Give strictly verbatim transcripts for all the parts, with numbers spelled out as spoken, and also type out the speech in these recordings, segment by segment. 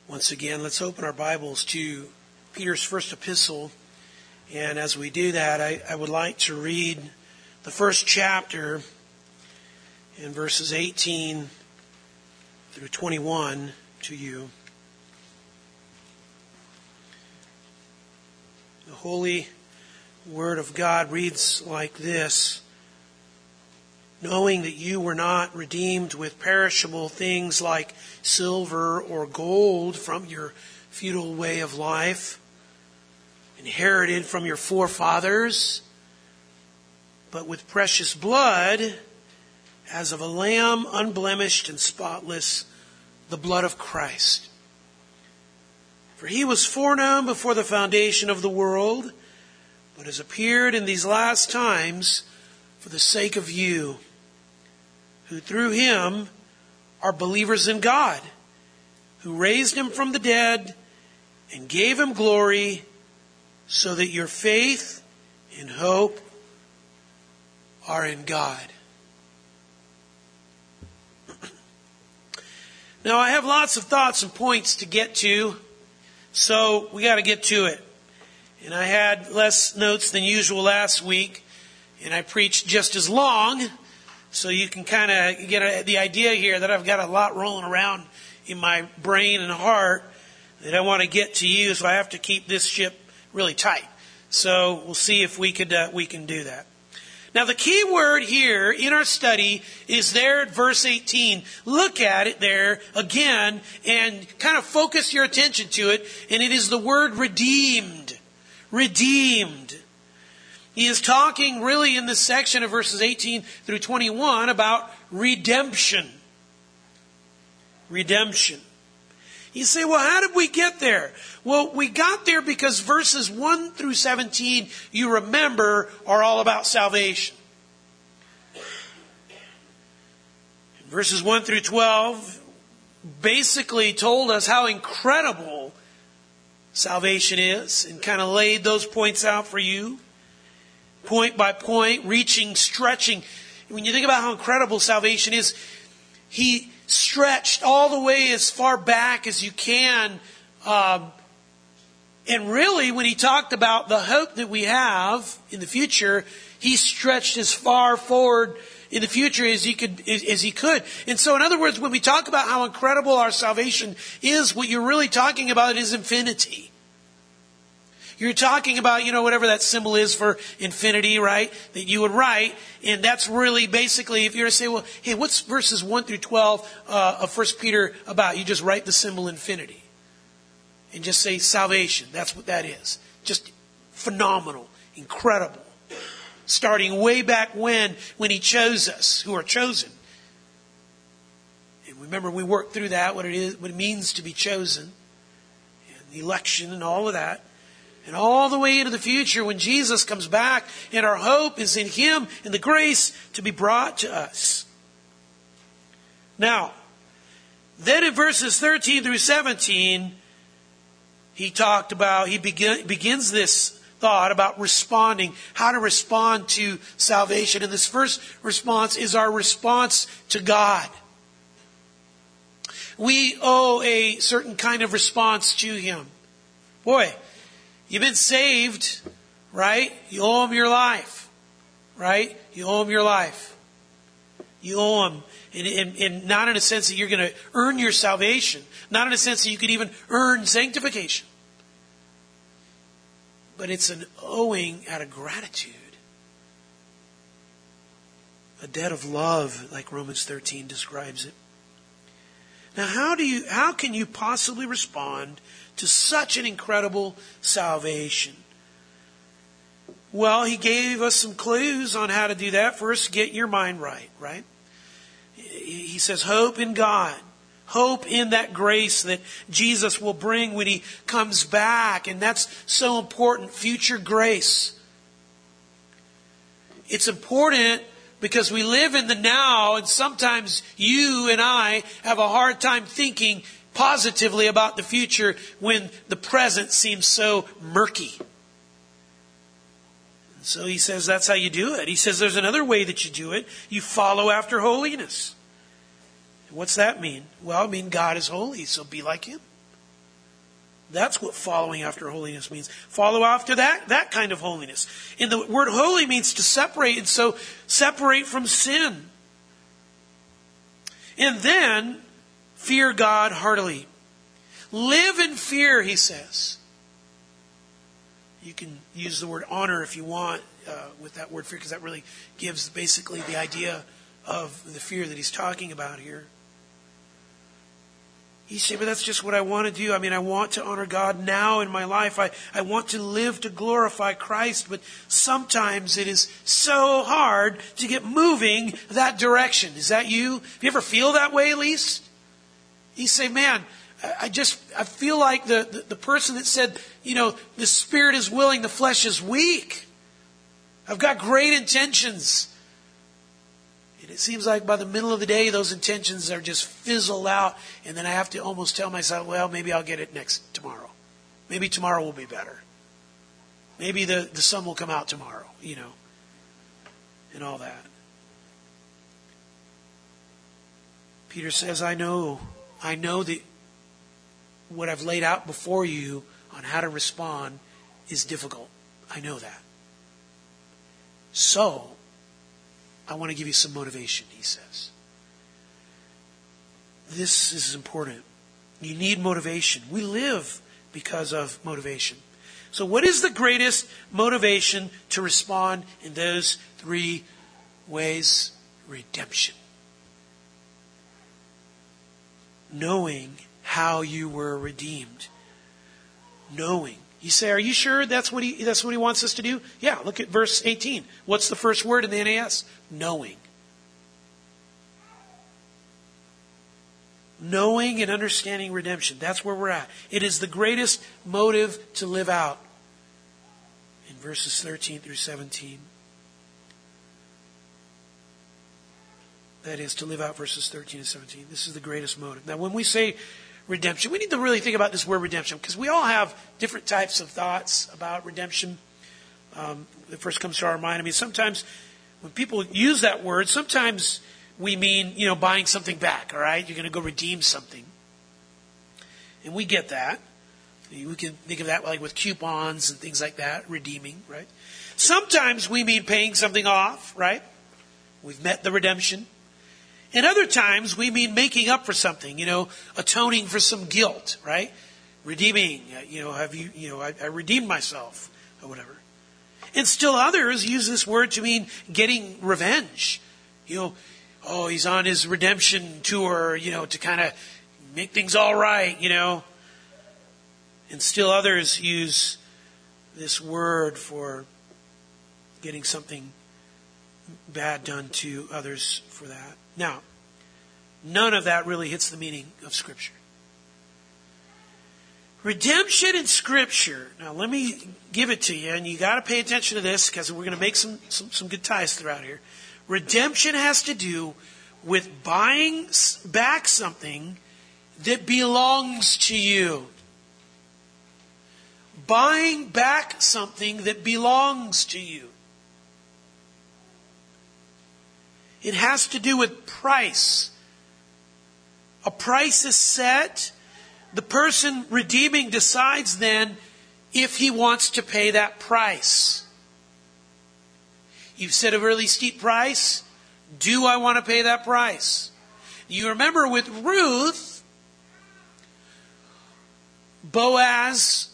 Once again, let's open our Bibles to Peter's first epistle. And as we do that, I, I would like to read the first chapter in verses eighteen through twenty-one to you. The Holy Word of God reads like this: knowing that you were not redeemed with perishable things like silver or gold from your futile way of life, inherited from your forefathers, but with precious blood, as of a lamb unblemished and spotless, the blood of Christ. For he was foreknown before the foundation of the world, but has appeared in these last times for the sake of you, who through him are believers in God, who raised him from the dead and gave him glory, so that your faith and hope are in God. Now, I have lots of thoughts and points to get to, so we got to get to it. And I had less notes than usual last week, and I preached just as long. So you can kind of get a, the idea here that I've got a lot rolling around in my brain and heart that I want to get to you, so I have to keep this ship really tight. So we'll see if we could uh, we can do that. Now the key word here in our study is there at verse eighteen. Look at it there again and kind of focus your attention to it, and it is the word redeemed. Redeemed. He is talking really in this section of verses eighteen through twenty-one about redemption. Redemption. You say, well, how did we get there? Well, we got there because verses one through seventeen, you remember, are all about salvation. Verses one through twelve basically told us how incredible salvation is and kind of laid those points out for you. Point by point, reaching, stretching. When you think about how incredible salvation is, he stretched all the way as far back as you can. Um, and really, when he talked about the hope that we have in the future, he stretched as far forward in the future as he could. As he could. And so, in other words, when we talk about how incredible our salvation is, what you're really talking about is infinity. You're talking about, you know, whatever that symbol is for infinity, right? That you would write. And that's really basically, if you're to say, well, hey, what's verses one through twelve uh, of First Peter about? You just write the symbol infinity. And just say salvation. That's what that is. Just phenomenal. Incredible. Starting way back when, when he chose us, who are chosen. And remember, we worked through that, what it is, what it means to be chosen. And the election and all of that. And all the way into the future when Jesus comes back, and our hope is in him and the grace to be brought to us. Now, then in verses thirteen through seventeen, he talked about, he begin, begins this thought about responding, how to respond to salvation. And this first response is our response to God. We owe a certain kind of response to him. Boy, you've been saved, right? You owe him your life, right? You owe him your life. You owe him. And, and, and not in a sense that you're going to earn your salvation. Not in a sense that you could even earn sanctification. But it's an owing out of gratitude. A debt of love, like Romans thirteen describes it. Now, how do you, how can you possibly respond to such an incredible salvation? Well, he gave us some clues on how to do that. First, get your mind right, right? He says, hope in God. Hope in that grace that Jesus will bring when he comes back. And that's so important. Future grace. It's important because we live in the now, and sometimes you and I have a hard time thinking positively about the future when the present seems so murky. So he says that's how you do it. He says there's another way that you do it. You follow after holiness. What's that mean? Well, I mean God is holy, so be like him. That's what following after holiness means. Follow after that, that kind of holiness. And the word holy means to separate, and so separate from sin. And then fear God heartily. Live in fear, he says. You can use the word honor if you want uh, with that word fear, because that really gives basically the idea of the fear that he's talking about here. You say, but that's just what I want to do. I mean, I want to honor God now in my life. I, I want to live to glorify Christ, but sometimes it is so hard to get moving that direction. Is that you? Do you ever feel that way at least? You say, man, I just, I feel like the, the, the person that said, you know, the spirit is willing, the flesh is weak. I've got great intentions. And it seems like by the middle of the day, those intentions are just fizzled out. And then I have to almost tell myself, well, maybe I'll get it next tomorrow. Maybe tomorrow will be better. Maybe the, the sun will come out tomorrow, you know, and all that. Peter says, I know, I know that what I've laid out before you on how to respond is difficult. I know that. So, I want to give you some motivation, he says. This is important. You need motivation. We live because of motivation. So what is the greatest motivation to respond in those three ways? Redemption. Knowing how you were redeemed. Knowing. You say, are you sure that's what he that's what he wants us to do? Yeah, look at verse eighteen. What's the first word in the N A S? Knowing. Knowing and understanding redemption. That's where we're at. It is the greatest motive to live out. In verses thirteen through seventeen. That is, to live out verses thirteen and seventeen. This is the greatest motive. Now, when we say redemption, we need to really think about this word redemption, because we all have different types of thoughts about redemption. Um, that first comes to our mind. I mean, sometimes when people use that word, sometimes we mean, you know, buying something back, all right? You're going to go redeem something. And we get that. We can think of that like with coupons and things like that, redeeming, right? Sometimes we mean paying something off, right? We've met the redemption. And other times we mean making up for something, you know, atoning for some guilt, right? Redeeming, you know, have you, you know, I, I redeemed myself or whatever. And still others use this word to mean getting revenge. You know, oh, he's on his redemption tour, you know, to kind of make things all right, you know. And still others use this word for getting something bad done to others for that. Now, none of that really hits the meaning of Scripture. Redemption in Scripture. Now, let me give it to you, and you got to pay attention to this, because we're going to make some, some, some good ties throughout here. Redemption has to do with buying back something that belongs to you. Buying back something that belongs to you. It has to do with price. A price is set. The person redeeming decides then if he wants to pay that price. You've set a really steep price. Do I want to pay that price? You remember with Ruth, Boaz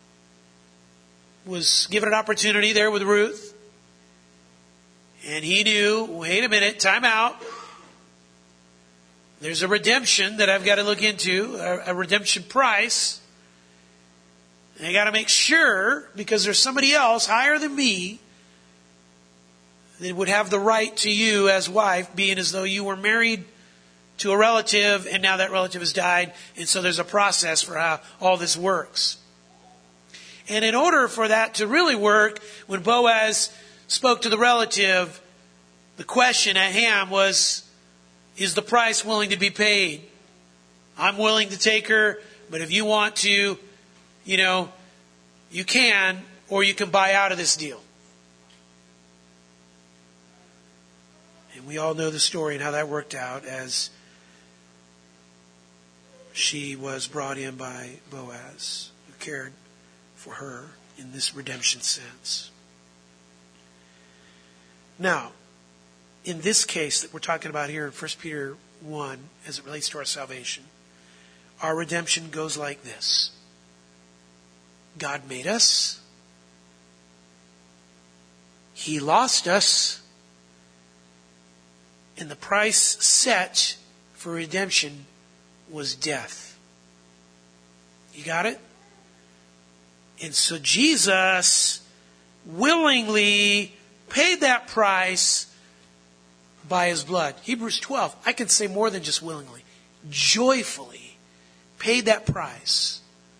was given an opportunity there with Ruth. And he knew, wait a minute, time out. There's a redemption that I've got to look into, a, a redemption price. And I got to make sure, because there's somebody else higher than me that would have the right to you as wife, being as though you were married to a relative and now that relative has died. And so there's a process for how all this works. And in order for that to really work, when Boaz spoke to the relative, the question at hand was, is the price willing to be paid? I'm willing to take her, but if you want to, you know, you can, or you can buy out of this deal. And we all know the story and how that worked out, as she was brought in by Boaz. cared for her in this redemption sense. Now, in this case that we're talking about here in First Peter one, as it relates to our salvation, our redemption goes like this. God made us. He lost us. And the price set for redemption was death. You got it? And so Jesus willingly paid that price by His blood. Hebrews twelve, I can say more than just willingly. Joyfully paid that price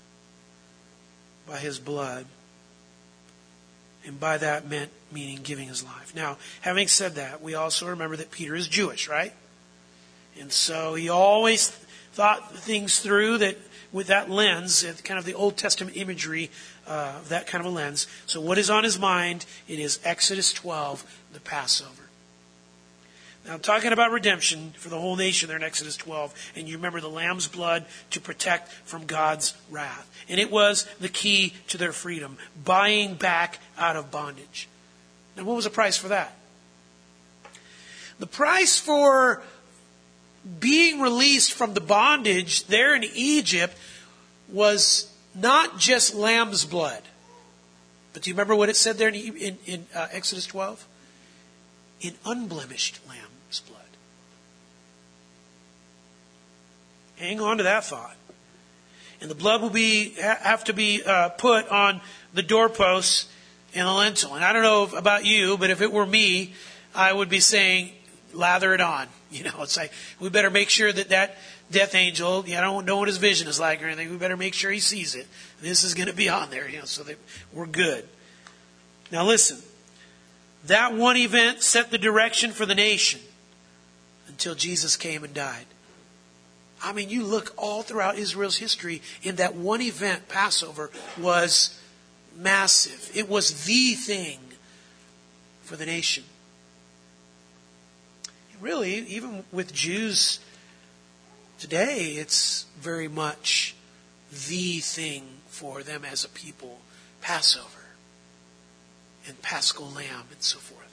by His blood. And by that meant, meaning giving His life. Now, having said that, we also remember that Peter is Jewish, right? And so he always thought things through that with that lens, kind of the Old Testament imagery, uh, that kind of a lens. So what is on his mind? It is Exodus twelve, the Passover. Now, I'm talking about redemption for the whole nation there in Exodus twelve. And you remember the lamb's blood to protect from God's wrath. And it was the key to their freedom, buying back out of bondage. Now, what was the price for that? The price for being released from the bondage there in Egypt was not just lamb's blood. But do you remember what it said there in, in, in uh, Exodus twelve? In unblemished lamb's blood. Hang on to that thought. And the blood will be have to be uh, put on the doorposts and the lintel. And I don't know if, about you, but if it were me, I would be saying, lather it on. You know, it's like, we better make sure that that death angel, you know, I don't know what his vision is like or anything. We better make sure he sees it. This is going to be on there, you know, so that we're good. Now listen, that one event set the direction for the nation until Jesus came and died. I mean, you look all throughout Israel's history, in that one event, Passover, was massive. It was the thing for the nation. Really, even with Jews today, it's very much the thing for them as a people. Passover and Paschal Lamb and so forth.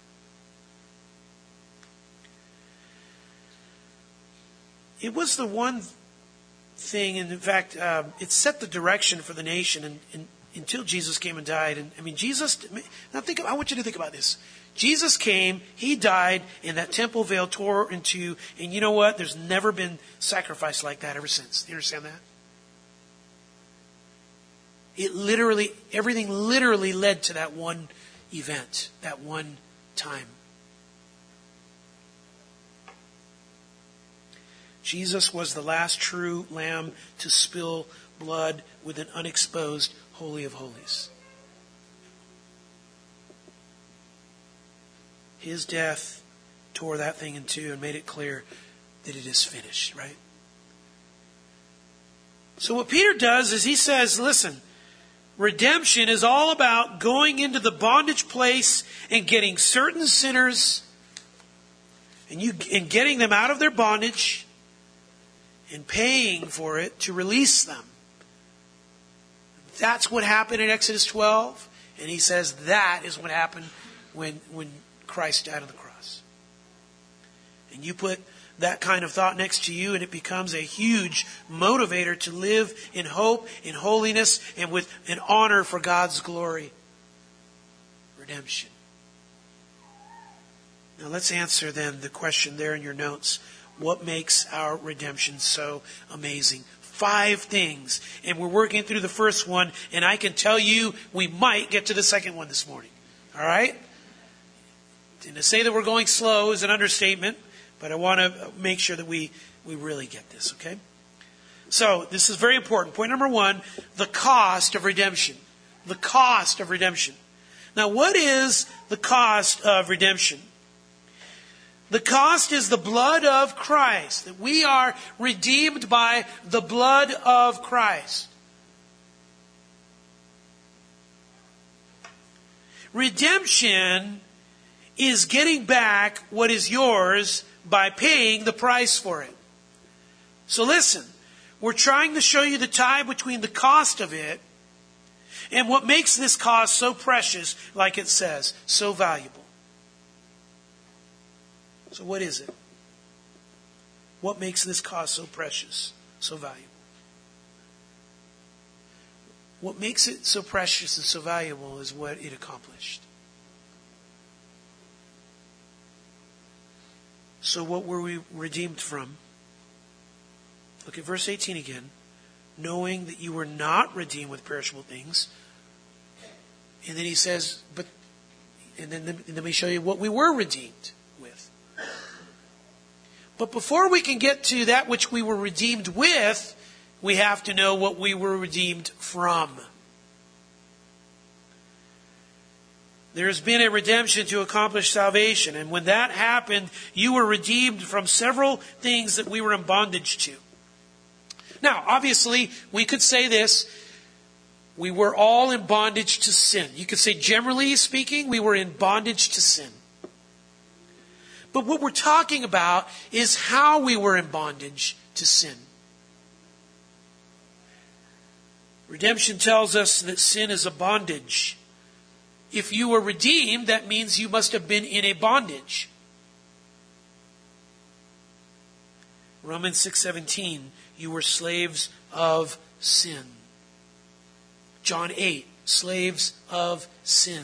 It was the one thing, and in fact, uh, it set the direction for the nation and, and, until Jesus came and died. And I mean, Jesus, now think, I want you to think about this. Jesus came, He died, and that temple veil tore in two. And you know what? There's never been sacrifice like that ever since. Do you understand that? It literally, everything literally led to that one event, that one time. Jesus was the last true lamb to spill blood with an unexposed Holy of Holies. His death tore that thing in two and made it clear that it is finished, right? So what Peter does is he says, listen, redemption is all about going into the bondage place and getting certain sinners and you and getting them out of their bondage and paying for it to release them. That's what happened in Exodus twelve. And he says that is what happened when, when Christ died on the cross. And you put that kind of thought next to you and it becomes a huge motivator to live in hope, in holiness, and with an honor for God's glory. Redemption. Now let's answer then the question there in your notes. What makes our redemption so amazing? Five things. And we're working through the first one. And I can tell you we might get to the second one this morning. All right? And to say that we're going slow is an understatement. But I want to make sure that we, we really get this. Okay? So this is very important. Point number one, the cost of redemption. The cost of redemption. Now what is the cost of redemption? The cost is the blood of Christ. That we are redeemed by the blood of Christ. Redemption is getting back what is yours by paying the price for it. So listen, We're trying to show you the tie between the cost of it and what makes this cost so precious, like it says, so valuable. So what is it? What makes this cost so precious, so valuable? What makes it so precious and so valuable is what it accomplished. So what were we redeemed from? Look at verse eighteen again. Knowing that you were not redeemed with perishable things. And then he says, but, and then and let me show you what we were redeemed with. But before we can get to that which we were redeemed with, we have to know what we were redeemed from. There's been a redemption to accomplish salvation. And when that happened, you were redeemed from several things that we were in bondage to. Now, obviously, we could say this. We were all in bondage to sin. You could say, generally speaking, we were in bondage to sin. But what we're talking about is how we were in bondage to sin. Redemption tells us that sin is a bondage. If you were redeemed, that means you must have been in a bondage. Romans six seventeen, you were slaves of sin. John eight, slaves of sin.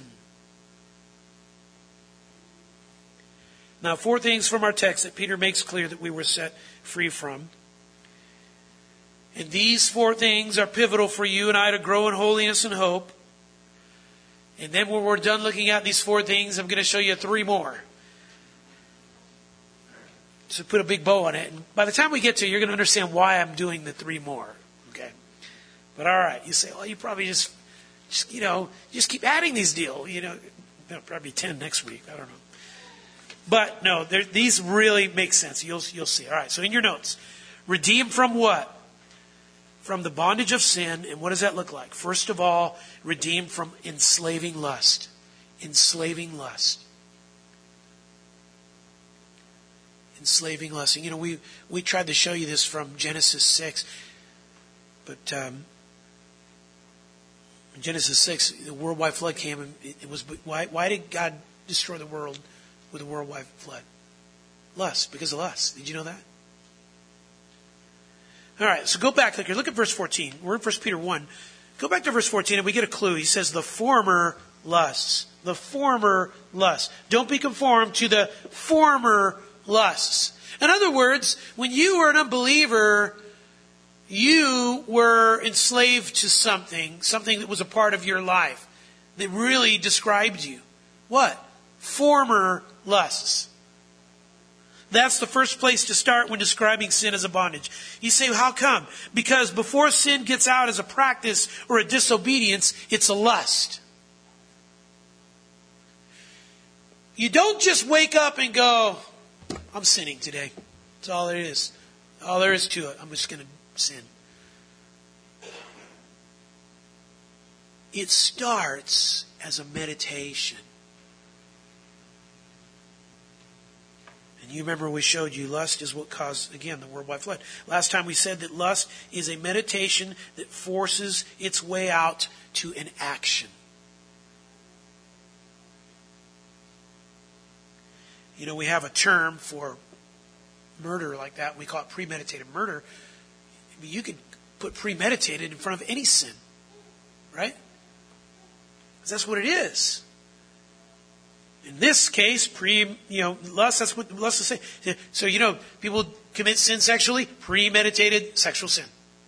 Now, four things from our text that Peter makes clear that we were set free from. And these four things are pivotal for you and I to grow in holiness and hope. And then when we're done looking at these four things, I'm going to show you three more. So put a big bow on it. And by the time we get to it, you're going to understand why I'm doing the three more. Okay? But all right, you say, well, you probably just, just you know, just keep adding these deals. You know, there'll probably be ten next week. I don't know. But no, these really make sense. You'll you'll see. All right, so in your notes, redeemed from what? From the bondage of sin. And what does that look like? First of all, redeemed from enslaving lust. Enslaving lust. Enslaving lust. And, you know, we, we tried to show you this from Genesis six. But um, in Genesis six, the worldwide flood came. And it, it was why, why did God destroy the world with a worldwide flood? Lust. Because of lust. Did you know that? All right, so go back. Look, look at verse fourteen. We're in First Peter one. Go back to verse fourteen and we get a clue. He says, the former lusts. The former lusts. Don't be conformed to the former lusts. In other words, when you were an unbeliever, you were enslaved to something, something that was a part of your life that really described you. What? Former lusts. That's the first place to start when describing sin as a bondage. You say, how come? Because before sin gets out as a practice or a disobedience, it's a lust. You don't just wake up and go, I'm sinning today. That's all there is. All there is to it. I'm just going to sin. It starts as a meditation. And you remember we showed you lust is what caused, again, the worldwide flood. Last time we said that lust is a meditation that forces its way out to an action. You know, we have a term for murder like that. We call it premeditated murder. I mean, you could put premeditated in front of any sin, right? Because that's what it is. In this case, pre, you know, lust, that's what lust is saying. So, you know, people commit sin sexually, premeditated sexual sin.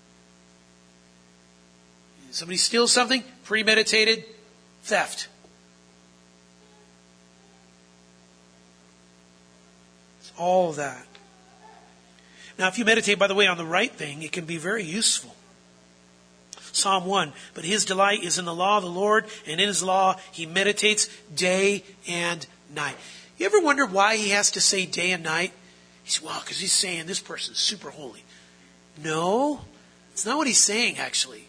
Somebody steals something, premeditated theft. It's all of that. Now, if you meditate, by the way, on the right thing, it can be very useful. Psalm one, but his delight is in the law of the Lord, and in his law he meditates day and night. You ever wonder why he has to say day and night? He said, well, because he's saying this person's super holy. No, it's not what he's saying, actually.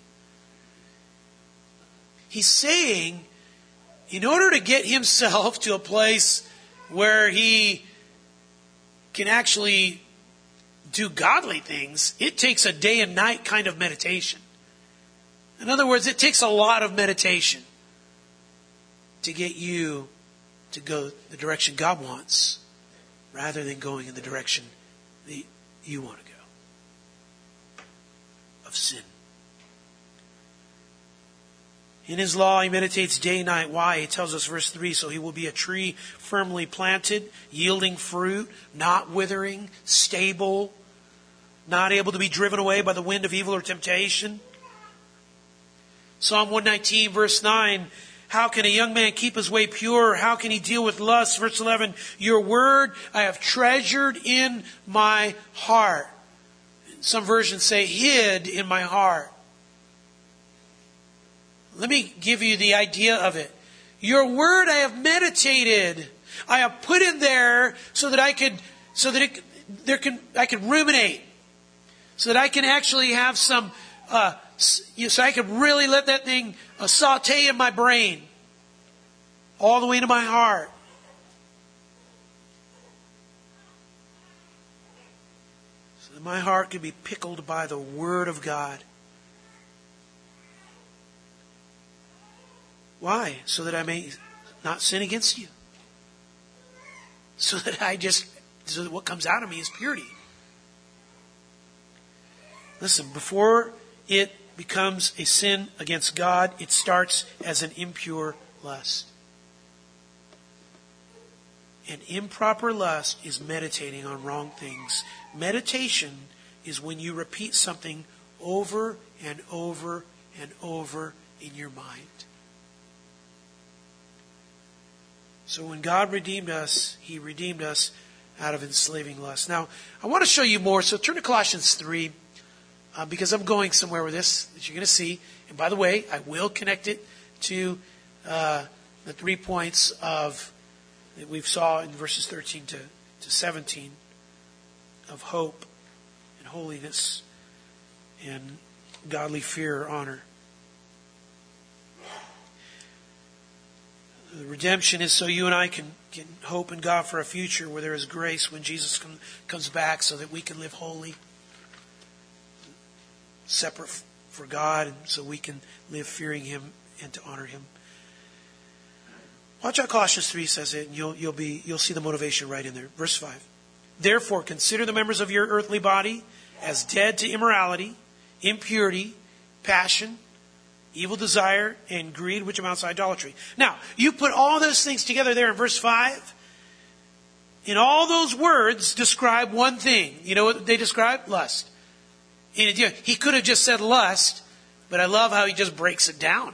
He's saying, in order to get himself to a place where he can actually do godly things, it takes a day and night kind of meditation. In other words, it takes a lot of meditation to get you to go the direction God wants rather than going in the direction that you want to go of sin. In his law, he meditates day and night. Why? He tells us, verse three, so he will be a tree firmly planted, yielding fruit, not withering, stable, not able to be driven away by the wind of evil or temptation. Psalm one nineteen, verse nine, how can a young man keep his way pure? How can he deal with lust? Verse eleven, your word I have treasured in my heart. Some versions say hid in my heart. Let me give you the idea of it. Your word I have meditated. I have put in there so that I could, so that it, there can, I could ruminate. So that I can actually have some, uh, so I could really let that thing uh, saute in my brain. All the way into my heart. So that my heart could be pickled by the word of God. Why? So that I may not sin against you. So that I just, so that what comes out of me is purity. Listen, before it becomes a sin against God, it starts as an impure lust. And improper lust is meditating on wrong things. Meditation is when you repeat something over and over and over in your mind. So when God redeemed us, He redeemed us out of enslaving lust. Now, I want to show you more. So turn to Colossians three, uh, because I'm going somewhere with this that you're going to see. And by the way, I will connect it to uh, the three points of that we saw in verses thirteen to, to seventeen of hope and holiness and godly fear or honor. The redemption is so you and I can, can hope in God for a future where there is grace when Jesus come, comes back so that we can live holy, separate for God, and so we can live fearing Him and to honor Him. Watch how Colossians three says it, and you'll, you'll, be, you'll see the motivation right in there. Verse five. Therefore, consider the members of your earthly body as dead to immorality, impurity, passion, evil desire, and greed, which amounts to idolatry. Now, you put all those things together there in verse five. And all those words describe one thing. You know what they describe? Lust. And he could have just said lust, but I love how he just breaks it down.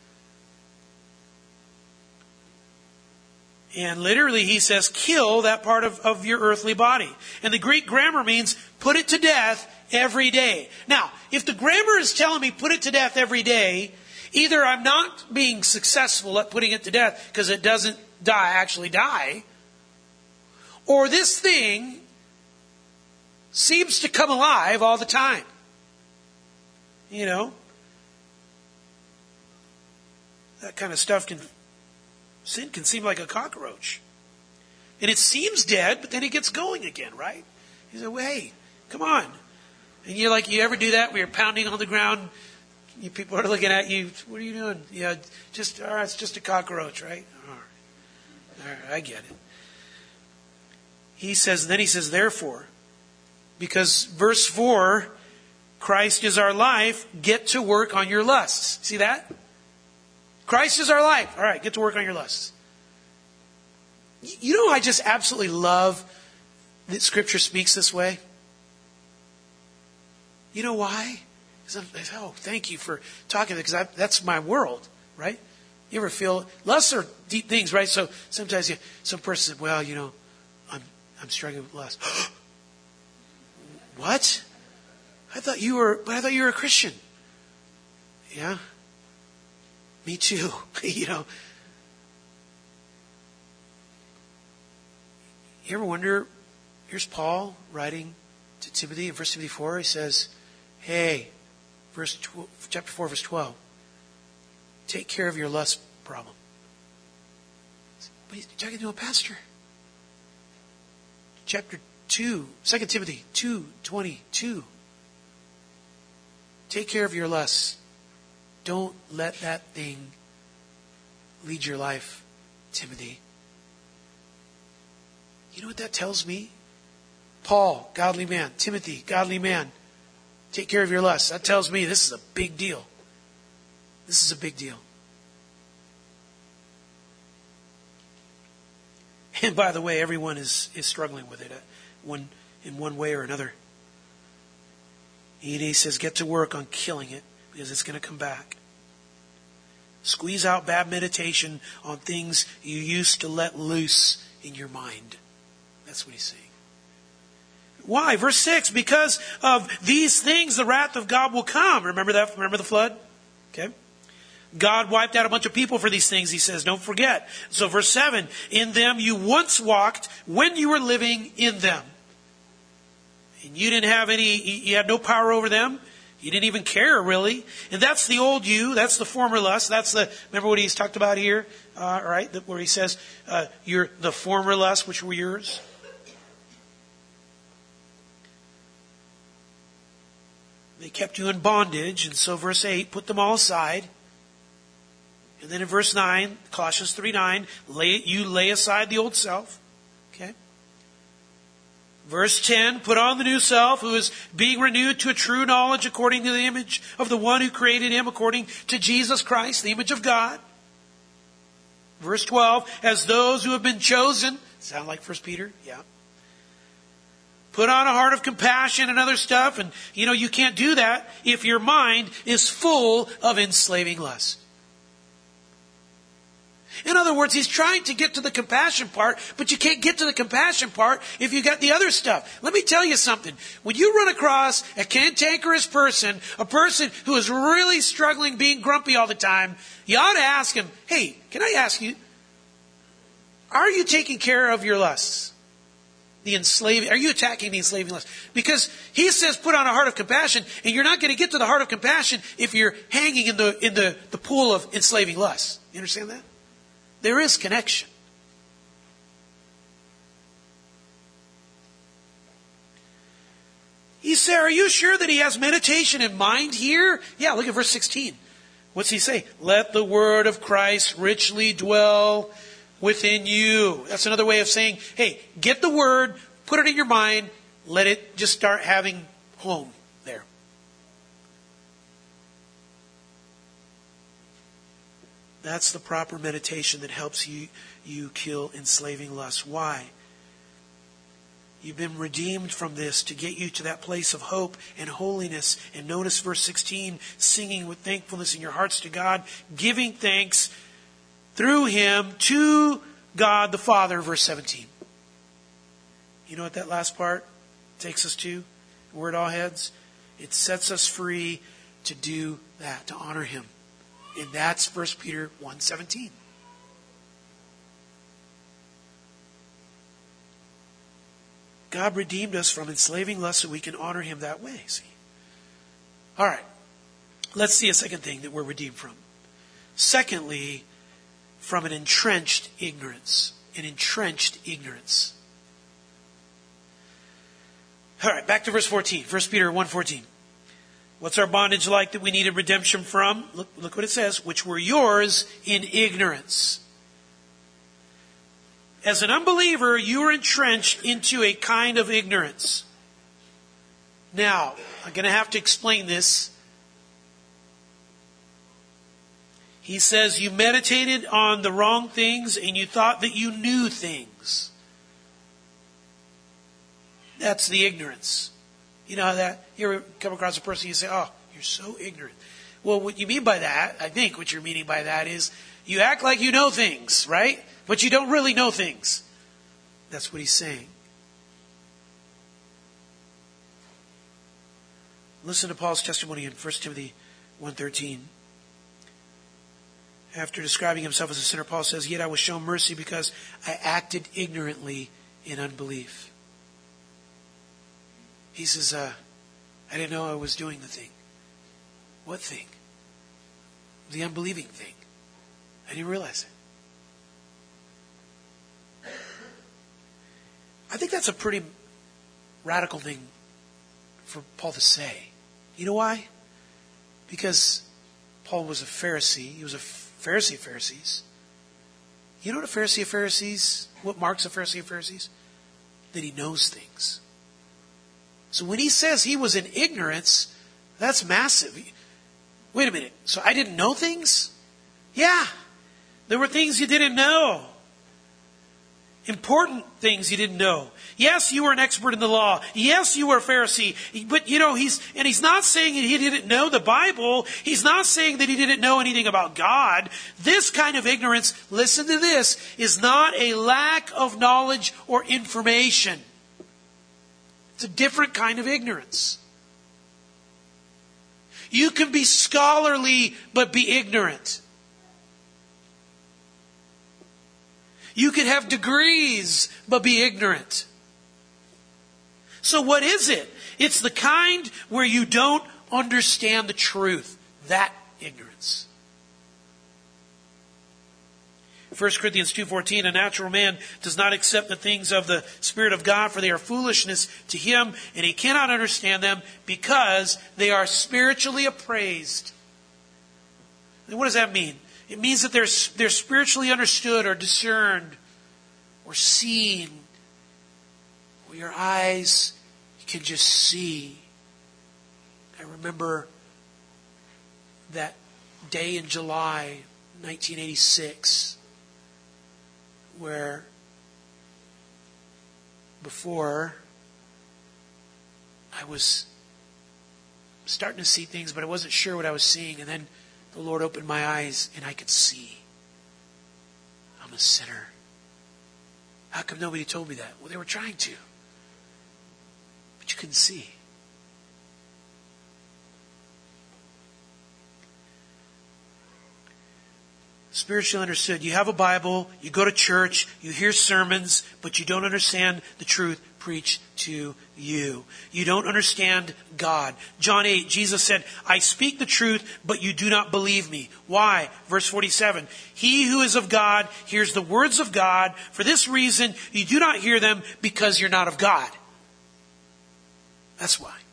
And literally he says, kill that part of, of your earthly body. And the Greek grammar means put it to death every day. Now, if the grammar is telling me put it to death every day, either I'm not being successful at putting it to death because it doesn't die, actually die, or this thing seems to come alive all the time. You know, that kind of stuff can, sin can seem like a cockroach. And it seems dead, but then it gets going again, right? You say, well, hey, come on. And you're like, you ever do that where you're pounding on the ground? You people are looking at you. What are you doing? Yeah, just, all right, it's just a cockroach, right? All right. All right, I get it. He says, then he says, therefore, because verse four, Christ is our life, get to work on your lusts. See that? Christ is our life. All right, get to work on your lusts. You know, I just absolutely love that Scripture speaks this way. You know why? Because oh, thank you for talking, because I, that's my world, right? You ever feel lusts are deep things, right? So sometimes you, some person says, "Well, you know, I'm I'm struggling with lust." What? I thought you were, but I thought you were a Christian. Yeah, me too. You know, you ever wonder? Here's Paul writing to Timothy in First Timothy four. He says, "Hey, verse tw- chapter four, verse twelve. Take care of your lust problem." But he's talking to a pastor. Chapter two, Second Timothy two twenty-two. Take care of your lusts. Don't let that thing lead your life, Timothy. You know what that tells me? Paul, godly man. Timothy, godly man. Take care of your lusts. That tells me this is a big deal. This is a big deal. And by the way, everyone is, is struggling with it one, in one way or another. And he says, get to work on killing it because it's going to come back. Squeeze out bad meditation on things you used to let loose in your mind. That's what he's saying. Why? Verse six, because of these things the wrath of God will come. Remember that? Remember the flood? Okay. God wiped out a bunch of people for these things, he says. Don't forget. So verse seven, in them you once walked when you were living in them. And you didn't have any, you had no power over them. You didn't even care, really. And that's the old you. That's the former lust. That's the, remember what he's talked about here? Uh, right? Where he says, uh, you're the former lust, which were yours. They kept you in bondage. And so verse eight, put them all aside. And then in verse nine, Colossians three nine, lay, you lay aside the old self. Okay. Verse ten, put on the new self, who is being renewed to a true knowledge according to the image of the one who created him, according to Jesus Christ, the image of God. Verse twelve, as those who have been chosen. Sound like First Peter? Yeah. Put on a heart of compassion and other stuff. And, you know, you can't do that if your mind is full of enslaving lust. In other words, he's trying to get to the compassion part, but you can't get to the compassion part if you got the other stuff. Let me tell you something. When you run across a cantankerous person, a person who is really struggling being grumpy all the time, you ought to ask him, hey, can I ask you, are you taking care of your lusts? The enslaving, are you attacking the enslaving lust? Because he says put on a heart of compassion, and you're not going to get to the heart of compassion if you're hanging in the, in the, the pool of enslaving lust. You understand that? There is connection. He said, are you sure that he has meditation in mind here? Yeah, look at verse sixteen. What's he say? Let the word of Christ richly dwell within you. That's another way of saying, hey, get the word, put it in your mind, let it just start having home there. That's the proper meditation that helps you, you kill enslaving lust. Why? You've been redeemed from this to get you to that place of hope and holiness. And notice verse sixteen, singing with thankfulness in your hearts to God, giving thanks through him to God the Father, verse seventeen. You know what that last part takes us to? Where it all heads? It sets us free to do that, to honor him. And that's First Peter one seventeen. God redeemed us from enslaving lust so we can honor him that way. See? All right. Let's see a second thing that we're redeemed from. Secondly, from an entrenched ignorance. An entrenched ignorance. All right, back to verse fourteen. First Peter one fourteen. What's our bondage like that we needed redemption from? Look, look what it says. Which were yours in ignorance. As an unbeliever, you are entrenched into a kind of ignorance. Now, I'm going to have to explain this. He says you meditated on the wrong things and you thought that you knew things. That's the ignorance. You know how that, you ever come across a person, you say, oh, you're so ignorant. Well, what you mean by that, I think what you're meaning by that is, you act like you know things, right? But you don't really know things. That's what he's saying. Listen to Paul's testimony in First Timothy one thirteen. After describing himself as a sinner, Paul says, yet I was shown mercy because I acted ignorantly in unbelief. He says, uh, I didn't know I was doing the thing. What thing? The unbelieving thing. I didn't realize it. I think that's a pretty radical thing for Paul to say. You know why? Because Paul was a Pharisee. He was a Pharisee of Pharisees. You know what a Pharisee of Pharisees, what marks a Pharisee of Pharisees? That he knows things. So when he says he was in ignorance, that's massive. Wait a minute. So I didn't know things? Yeah. There were things you didn't know. Important things you didn't know. Yes, you were an expert in the law. Yes, you were a Pharisee. But, you know, he's, and he's not saying that he didn't know the Bible. He's not saying that he didn't know anything about God. This kind of ignorance, listen to this, is not a lack of knowledge or information. It's a different kind of ignorance. You can be scholarly, but be ignorant. You can have degrees, but be ignorant. So what is it? It's the kind where you don't understand the truth. That ignorance. First Corinthians two fourteen, a natural man does not accept the things of the Spirit of God, for they are foolishness to him, and he cannot understand them because they are spiritually appraised. And what does that mean? It means that they're, they're spiritually understood or discerned or seen. With your eyes, you can just see. I remember that day in July nineteen eighty-six where before I was starting to see things, but I wasn't sure what I was seeing, and then the Lord opened my eyes and I could see. I'm a sinner. How come nobody told me that? Well, they were trying to. But you couldn't see. Spiritually understood. You have a Bible, you go to church, you hear sermons, but you don't understand the truth preached to you. You don't understand God. John eight, Jesus said, I speak the truth, but you do not believe me. Why? Verse forty-seven, he who is of God hears the words of God. For this reason, you do not hear them because you're not of God. That's why.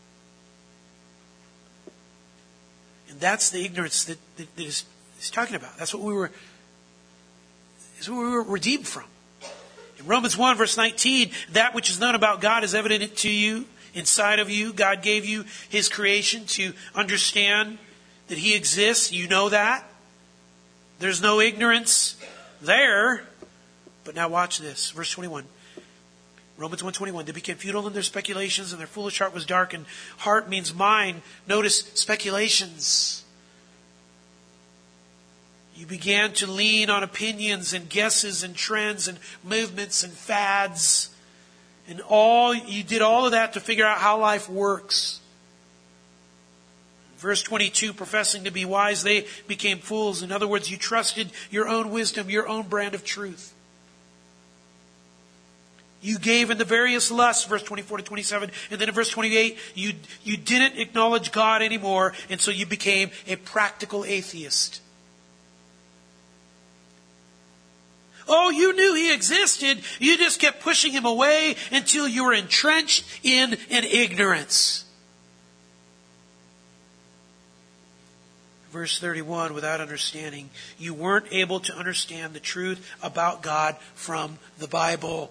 And that's the ignorance that, that, that is He's talking about. That's what we were, that's what we were redeemed from. In Romans one, verse nineteen, that which is known about God is evident to you, inside of you. God gave you His creation to understand that He exists. You know that. There's no ignorance there. But now watch this. Verse twenty-one. Romans one twenty-one. They became futile in their speculations, and their foolish heart was darkened. Heart means mind. Notice speculations. You began to lean on opinions and guesses and trends and movements and fads. And all you did all of that to figure out how life works. Verse twenty-two, professing to be wise, they became fools. In other words, you trusted your own wisdom, your own brand of truth. You gave in the various lusts, verse twenty-four to twenty-seven. And then in verse twenty-eight, you, you didn't acknowledge God anymore. And so you became a practical atheist. Oh, you knew He existed. You just kept pushing Him away until you were entrenched in an ignorance. Verse thirty-one, without understanding, you weren't able to understand the truth about God from the Bible.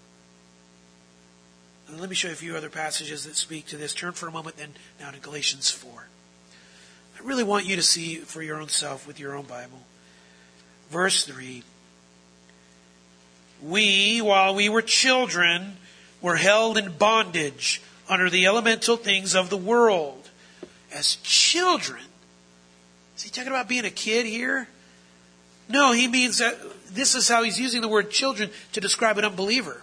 And let me show you a few other passages that speak to this. Turn for a moment then now to Galatians four. I really want you to see for your own self with your own Bible. Verse three. We, while we were children, were held in bondage under the elemental things of the world. As children. Is he talking about being a kid here? No, he means that this is how he's using the word children to describe an unbeliever.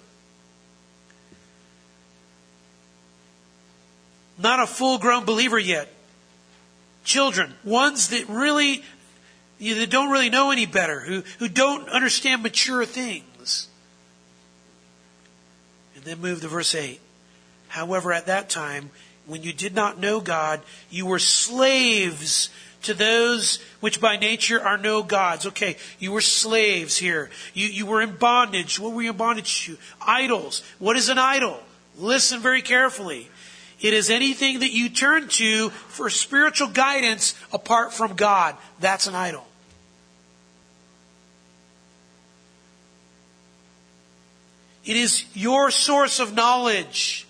Not a full-grown believer yet. Children. Ones that really, that don't really know any better. Who, who don't understand mature things. And then move to verse eight. However, at that time, when you did not know God, you were slaves to those which by nature are no gods. Okay, you were slaves here. You, you were in bondage. What were you in bondage to? Idols. What is an idol? Listen very carefully. It is anything that you turn to for spiritual guidance apart from God. That's an idol. It is your source of knowledge.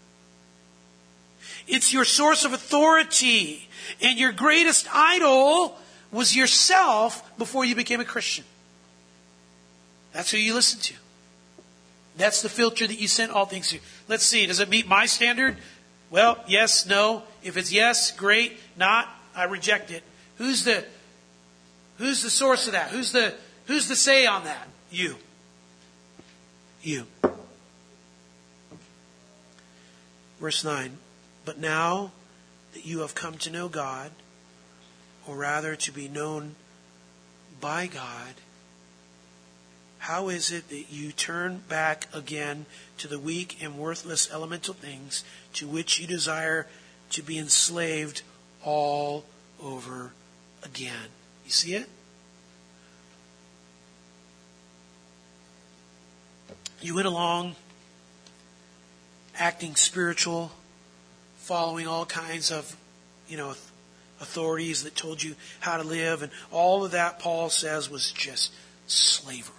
It's your source of authority. And your greatest idol was yourself before you became a Christian. That's who you listen to. That's the filter that you send all things to. Let's see, does it meet my standard? Well, yes, no. If it's yes, great. Not, I reject it. Who's the who's the source of that? Who's the who's the say on that? You. You. Verse nine. But now that you have come to know God, or rather to be known by God, how is it that you turn back again to the weak and worthless elemental things to which you desire to be enslaved all over again? You see it? You went along acting spiritual, following all kinds of, you know, authorities that told you how to live, and all of that, Paul says, was just slavery.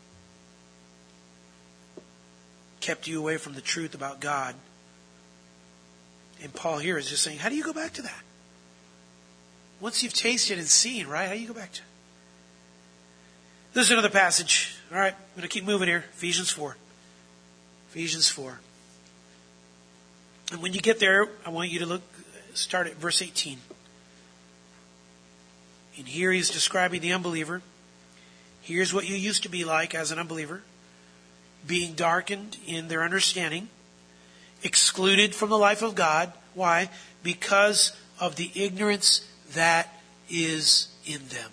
Kept you away from the truth about God. And Paul here is just saying, how do you go back to that? Once you've tasted and seen, right? How do you go back to it? This is another passage. All right, I'm going to keep moving here. Ephesians four. Ephesians four. And when you get there, I want you to look, start at verse eighteen. And here he's describing the unbeliever. Here's what you used to be like as an unbeliever. Being darkened in their understanding. Excluded from the life of God. Why? Because of the ignorance that is in them.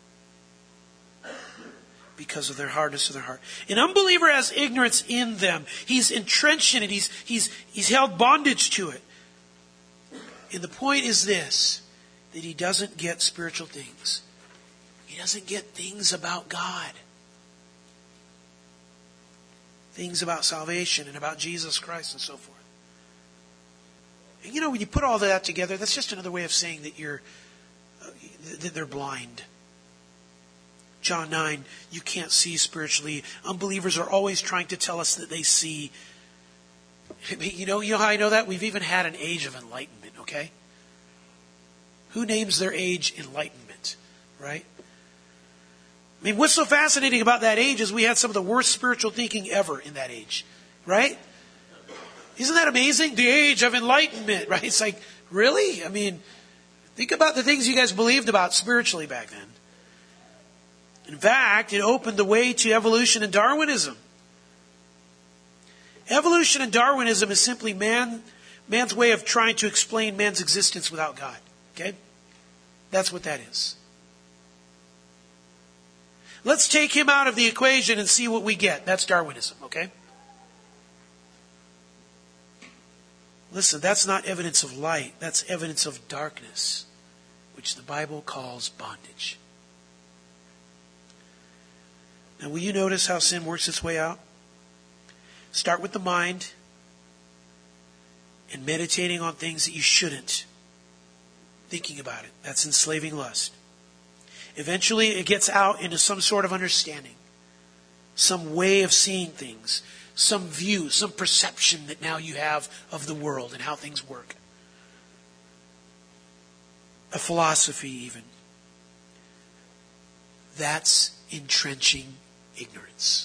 Because of their hardness of their heart. An unbeliever has ignorance in them. He's entrenched in it. He's, he's, he's held bondage to it. And the point is this, that he doesn't get spiritual things. He doesn't get things about God. Things about salvation and about Jesus Christ and so forth. And you know, when you put all that together, that's just another way of saying that you're, uh, that they're blind. John nine, you can't see spiritually. Unbelievers are always trying to tell us that they see. You know, you know how I know that? We've even had an age of enlightenment, okay? Who names their age enlightenment, right? I mean, what's so fascinating about that age is we had some of the worst spiritual thinking ever in that age, right? Isn't that amazing? The age of enlightenment, right? It's like, really? I mean, think about the things you guys believed about spiritually back then. In fact, it opened the way to evolution and Darwinism. Evolution and Darwinism is simply man, man's way of trying to explain man's existence without God. Okay? That's what that is. Let's take him out of the equation and see what we get. That's Darwinism, okay? Listen, that's not evidence of light. That's evidence of darkness, which the Bible calls bondage. Now, will you notice how sin works its way out? Start with the mind and meditating on things that you shouldn't. Thinking about it. That's enslaving lust. Eventually, it gets out into some sort of understanding. Some way of seeing things. Some view, some perception that now you have of the world and how things work. A philosophy even. That's entrenching ignorance.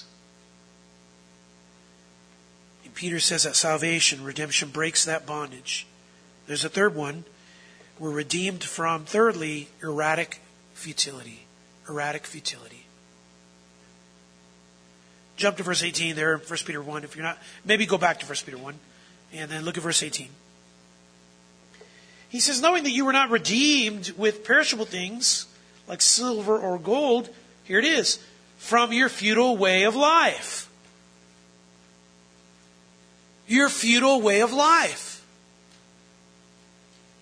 And Peter says that salvation, redemption breaks that bondage. There's a third one. We're redeemed from, thirdly, erratic futility. Erratic futility. Jump to verse eighteen there, First Peter one. If you're not, maybe go back to First Peter one and then look at verse eighteen. He says, knowing that you were not redeemed with perishable things like silver or gold, here it is, from your futile way of life. Your futile way of life.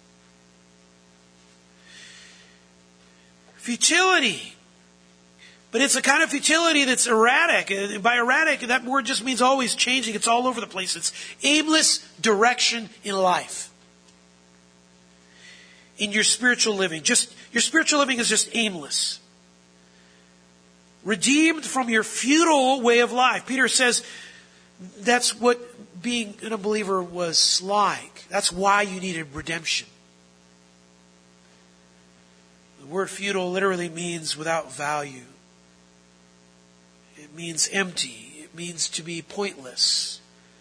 Futility. But it's a kind of futility that's erratic. And by erratic, that word just means always changing. It's all over the place. It's aimless direction in life. In your spiritual living. Just your spiritual living is just aimless. Redeemed from your futile way of life. Peter says that's what being an unbeliever was like. That's why you needed redemption. The word futile literally means without value. It means empty. It means to be pointless.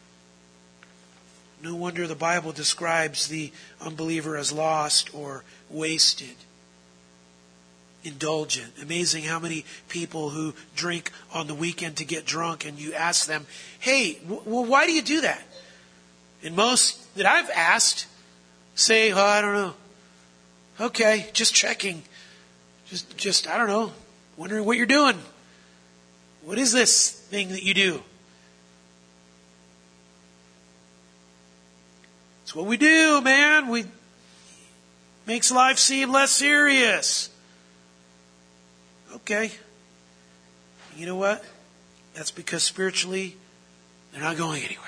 No wonder the Bible describes the unbeliever as lost or wasted. Indulgent. Amazing how many people who drink on the weekend to get drunk, and you ask them, hey, w- well, why do you do that? And most that I've asked say, oh, I don't know. Okay, just checking. Just, just, I don't know. Wondering what you're doing. What is this thing that you do? It's what we do, man. We makes life seem less serious. Okay. You know what? That's because spiritually, they're not going anywhere.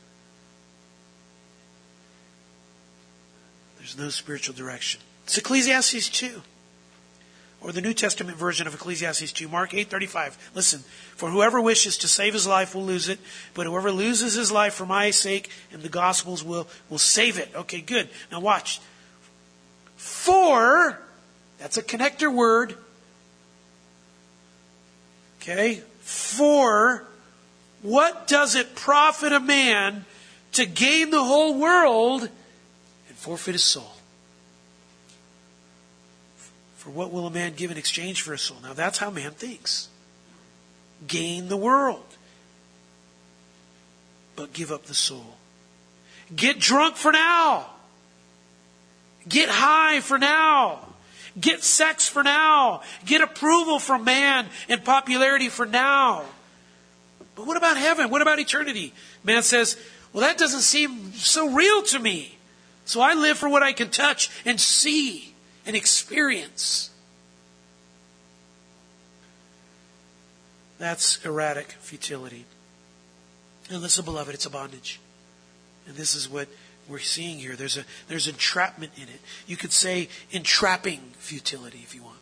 There's no spiritual direction. It's Ecclesiastes two. Or the New Testament version of Ecclesiastes two. Mark eight thirty-five. Listen. For whoever wishes to save his life will lose it. But whoever loses his life for my sake and the gospel's will, will save it. Okay, good. Now watch. For, that's a connector word. Okay. For, what does it profit a man to gain the whole world and forfeit his soul? For what will a man give in exchange for his soul? Now that's how man thinks. Gain the world, but give up the soul. Get drunk for now. Get high for now. Get sex for now. Get approval from man and popularity for now. But what about heaven? What about eternity? Man says, well, that doesn't seem so real to me. So I live for what I can touch and see and experience. That's erratic futility. And listen, beloved, it's a bondage. And this is what we're seeing here. There's a there's entrapment in it. You could say entrapping futility if you want.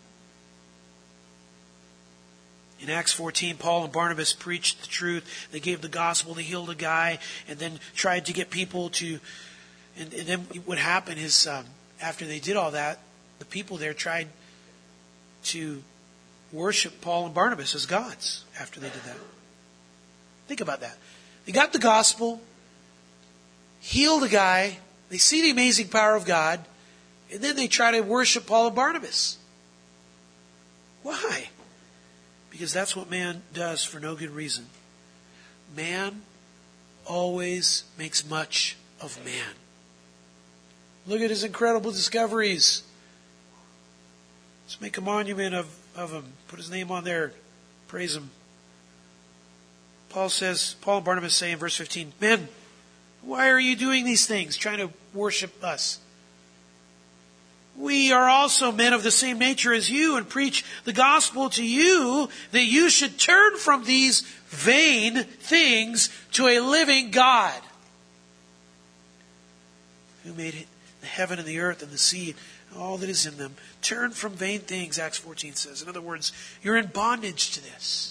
In Acts fourteen, Paul and Barnabas preached the truth. They gave the gospel. They healed a guy and then tried to get people to... And, and then what happened is um, after they did all that, the people there tried to worship Paul and Barnabas as gods after they did that. Think about that. They got the gospel, healed a guy, they see the amazing power of God, and then they try to worship Paul and Barnabas. Why? Because that's what man does for no good reason. Man always makes much of man. Look at his incredible discoveries. Let's make a monument of, of him. Put his name on there. Praise him. Paul says, Paul and Barnabas say in verse fifteen, men, why are you doing these things, trying to worship us? We are also men of the same nature as you and preach the gospel to you that you should turn from these vain things to a living God who made the heaven and the earth and the sea and all that is in them. Turn from vain things, Acts fourteen says. In other words, you're in bondage to this.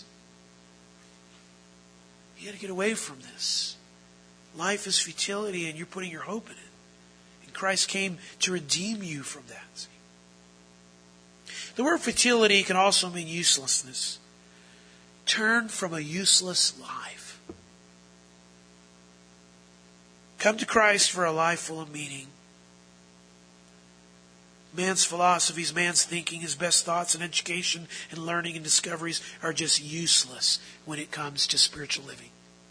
You got to get away from this. Life is futility and you're putting your hope in it. And Christ came to redeem you from that. See? The word futility can also mean uselessness. Turn from a useless life. Come to Christ for a life full of meaning. Man's philosophies, man's thinking, his best thoughts and education and learning and discoveries are just useless when it comes to spiritual living.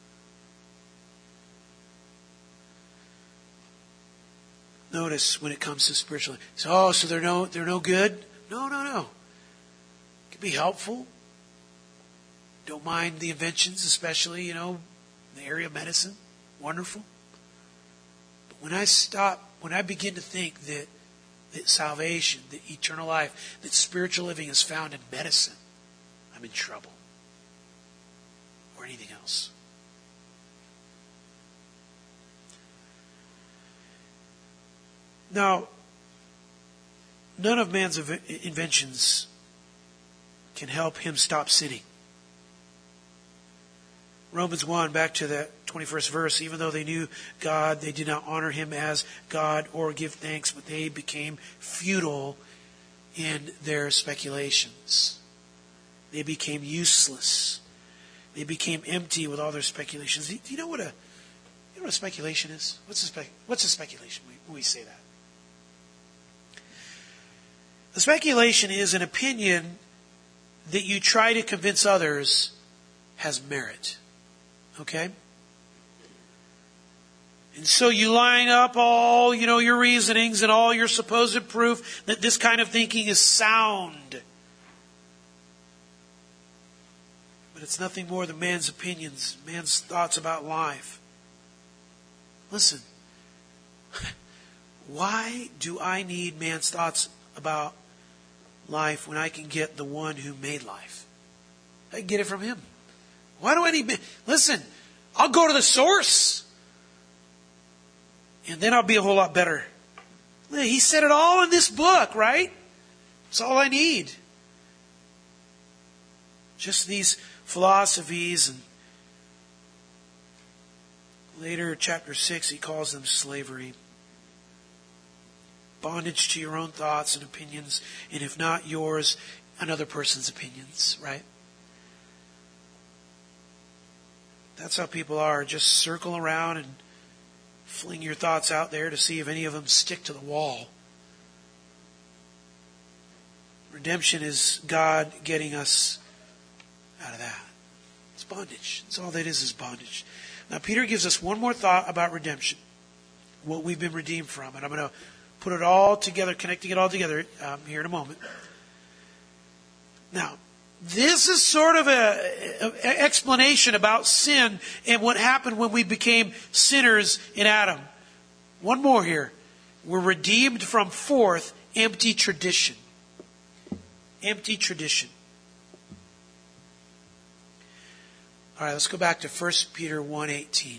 Notice when it comes to spiritual living. So, oh, so they're no, they're no good? No, no, no. It can be helpful. Don't mind the inventions, especially, you know, in the area of medicine. Wonderful. But when I stop, when I begin to think that that salvation, that eternal life, that spiritual living is found in medicine, I'm in trouble. Or anything else. Now, none of man's inventions can help him stop sinning. Romans one, back to that twenty-first verse, even though they knew God, they did not honor him as God or give thanks, but they became futile in their speculations. They became useless. They became empty with all their speculations. Do you know what a, you know what a speculation is? What's a, spec, what's a speculation when we say that? A speculation is an opinion that you try to convince others has merit. Okay? And so you line up all, you know, your reasonings and all your supposed proof that this kind of thinking is sound. But it's nothing more than man's opinions, man's thoughts about life. Listen, why do I need man's thoughts about life when I can get the one who made life? I can get it from him. Why do I need... Listen, I'll go to the source. And then I'll be a whole lot better. He said it all in this book, right? It's all I need. Just these philosophies. And later, chapter six, he calls them slavery. Bondage to your own thoughts and opinions. And if not yours, another person's opinions, right? That's how people are. Just circle around and fling your thoughts out there to see if any of them stick to the wall. Redemption is God getting us out of that. It's bondage. That's all that is, is bondage. Now, Peter gives us one more thought about redemption. What we've been redeemed from. And I'm going to put it all together, connecting it all together um, here in a moment. Now, this is sort of an explanation about sin and what happened when we became sinners in Adam. One more here. We're redeemed from, fourth, empty tradition. Empty tradition. All right, let's go back to First Peter one eighteen.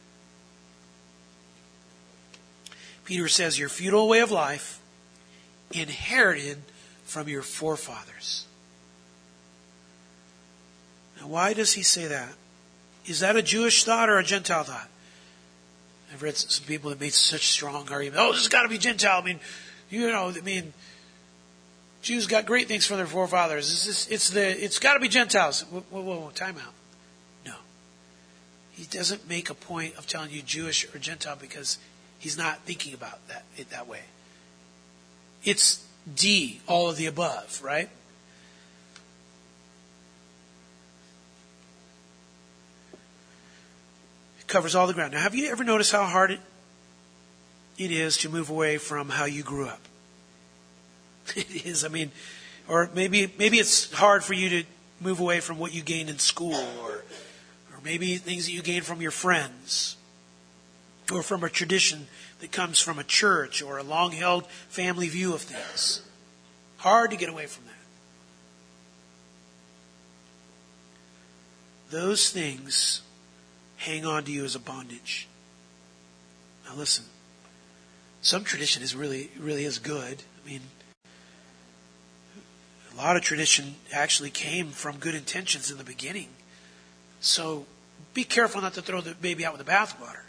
Peter says, your futile way of life, inherited from your forefathers. Now, why does he say that? Is that a Jewish thought or a Gentile thought? I've read some people that made such strong arguments. Oh, this has got to be Gentile. I mean, you know, I mean, Jews got great things from their forefathers. It's, just, it's the, it's got to be Gentiles. Whoa, whoa, whoa, time out. No. He doesn't make a point of telling you Jewish or Gentile because he's not thinking about that it that way. It's D, all of the above, right? Covers all the ground. Now, have you ever noticed how hard it, it is to move away from how you grew up? It is. I mean, or maybe maybe it's hard for you to move away from what you gained in school, or or maybe things that you gained from your friends, or from a tradition that comes from a church or a long-held family view of things. Hard to get away from that. Those things hang on to you as a bondage. Now listen, some tradition is really, really is good. I mean, a lot of tradition actually came from good intentions in the beginning. So be careful not to throw the baby out with the bathwater.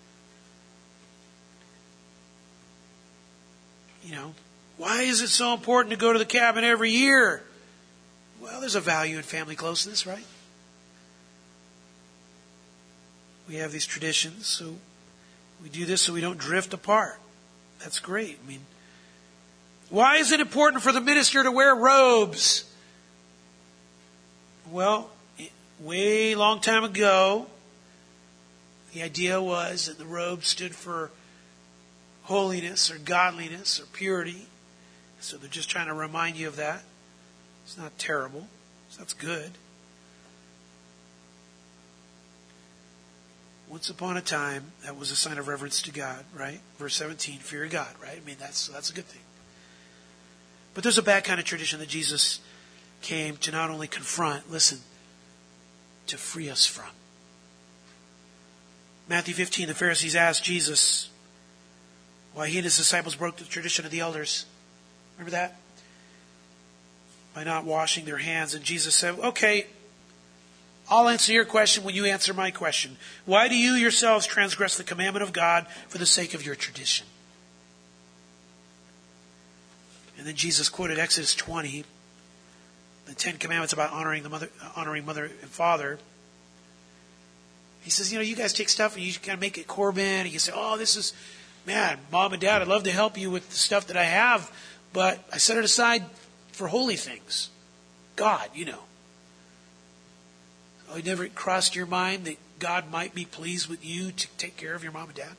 You know, why is it so important to go to the cabin every year? Well, there's a value in family closeness, right? We have these traditions, so we do this so we don't drift apart. That's great. I mean, why is it important for the minister to wear robes? Well, way long time ago, the idea was that the robe stood for holiness or godliness or purity. So they're just trying to remind you of that. It's not terrible. So that's good. Once upon a time, that was a sign of reverence to God, right? Verse seventeen, fear God, right? I mean, that's that's a good thing. But there's a bad kind of tradition that Jesus came to not only confront, listen, to free us from. Matthew fifteen, the Pharisees asked Jesus why he and his disciples broke the tradition of the elders. Remember that? By not washing their hands. And Jesus said, okay, I'll answer your question when you answer my question. Why do you yourselves transgress the commandment of God for the sake of your tradition? And then Jesus quoted Exodus twenty, the Ten Commandments about honoring the mother, honoring mother and father. He says, you know, you guys take stuff and you kind of make it Corban, and you say, oh, this is, man, Mom and Dad, I'd love to help you with the stuff that I have, but I set it aside for holy things. God, you know. Oh, it never crossed your mind that God might be pleased with you to take care of your mom and dad?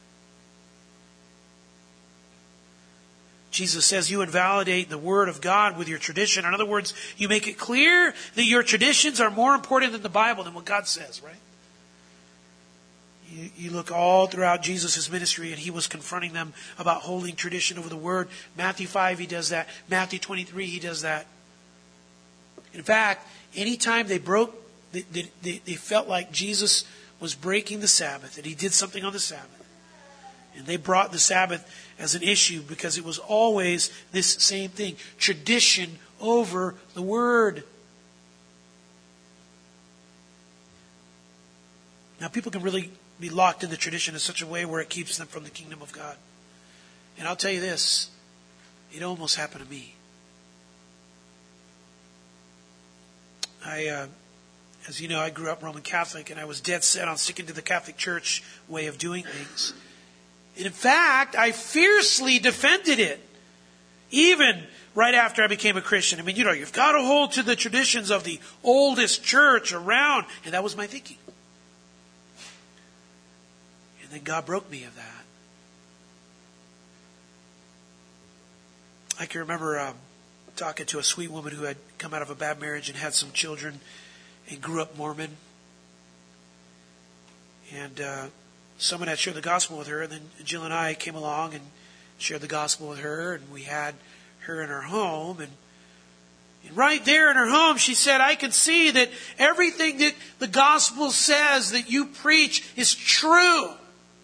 Jesus says you invalidate the Word of God with your tradition. In other words, you make it clear that your traditions are more important than the Bible, than what God says, right? You, you look all throughout Jesus' ministry, and he was confronting them about holding tradition over the Word. Matthew five, he does that. Matthew twenty-three, he does that. In fact, anytime they broke, they, they, they felt like Jesus was breaking the Sabbath, that he did something on the Sabbath. And they brought the Sabbath as an issue because it was always this same thing. Tradition over the Word. Now, people can really be locked in the tradition in such a way where it keeps them from the kingdom of God. And I'll tell you this, it almost happened to me. I, uh, as you know, I grew up Roman Catholic, and I was dead set on sticking to the Catholic Church way of doing things. And in fact, I fiercely defended it, even right after I became a Christian. I mean, you know, you've got to hold to the traditions of the oldest church around. And that was my thinking. And then God broke me of that. I can remember um, talking to a sweet woman who had come out of a bad marriage and had some children and grew up Mormon. And uh, someone had shared the gospel with her, and then Jill and I came along and shared the gospel with her, and we had her in our home. And, and right there in her home, she said, I can see that everything that the gospel says that you preach is true.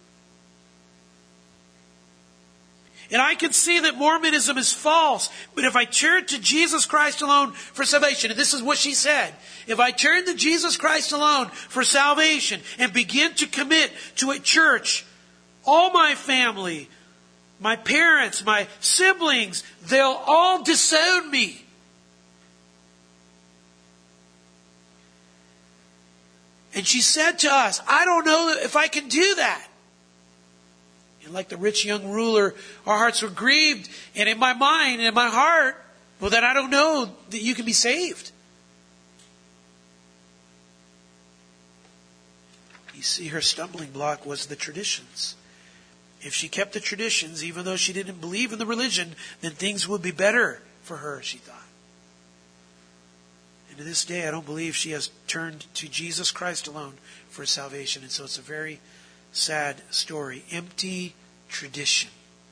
And I can see that Mormonism is false. But if I turn to Jesus Christ alone for salvation, and this is what she said, if I turn to Jesus Christ alone for salvation and begin to commit to a church, all my family, my parents, my siblings, they'll all disown me. And she said to us, I don't know if I can do that. And like the rich young ruler, our hearts were grieved. And in my mind and in my heart, well, then I don't know that you can be saved. You see, her stumbling block was the traditions. If she kept the traditions, even though she didn't believe in the religion, then things would be better for her, she thought. And to this day, I don't believe she has turned to Jesus Christ alone for salvation. And so it's a very sad story. Empty tradition.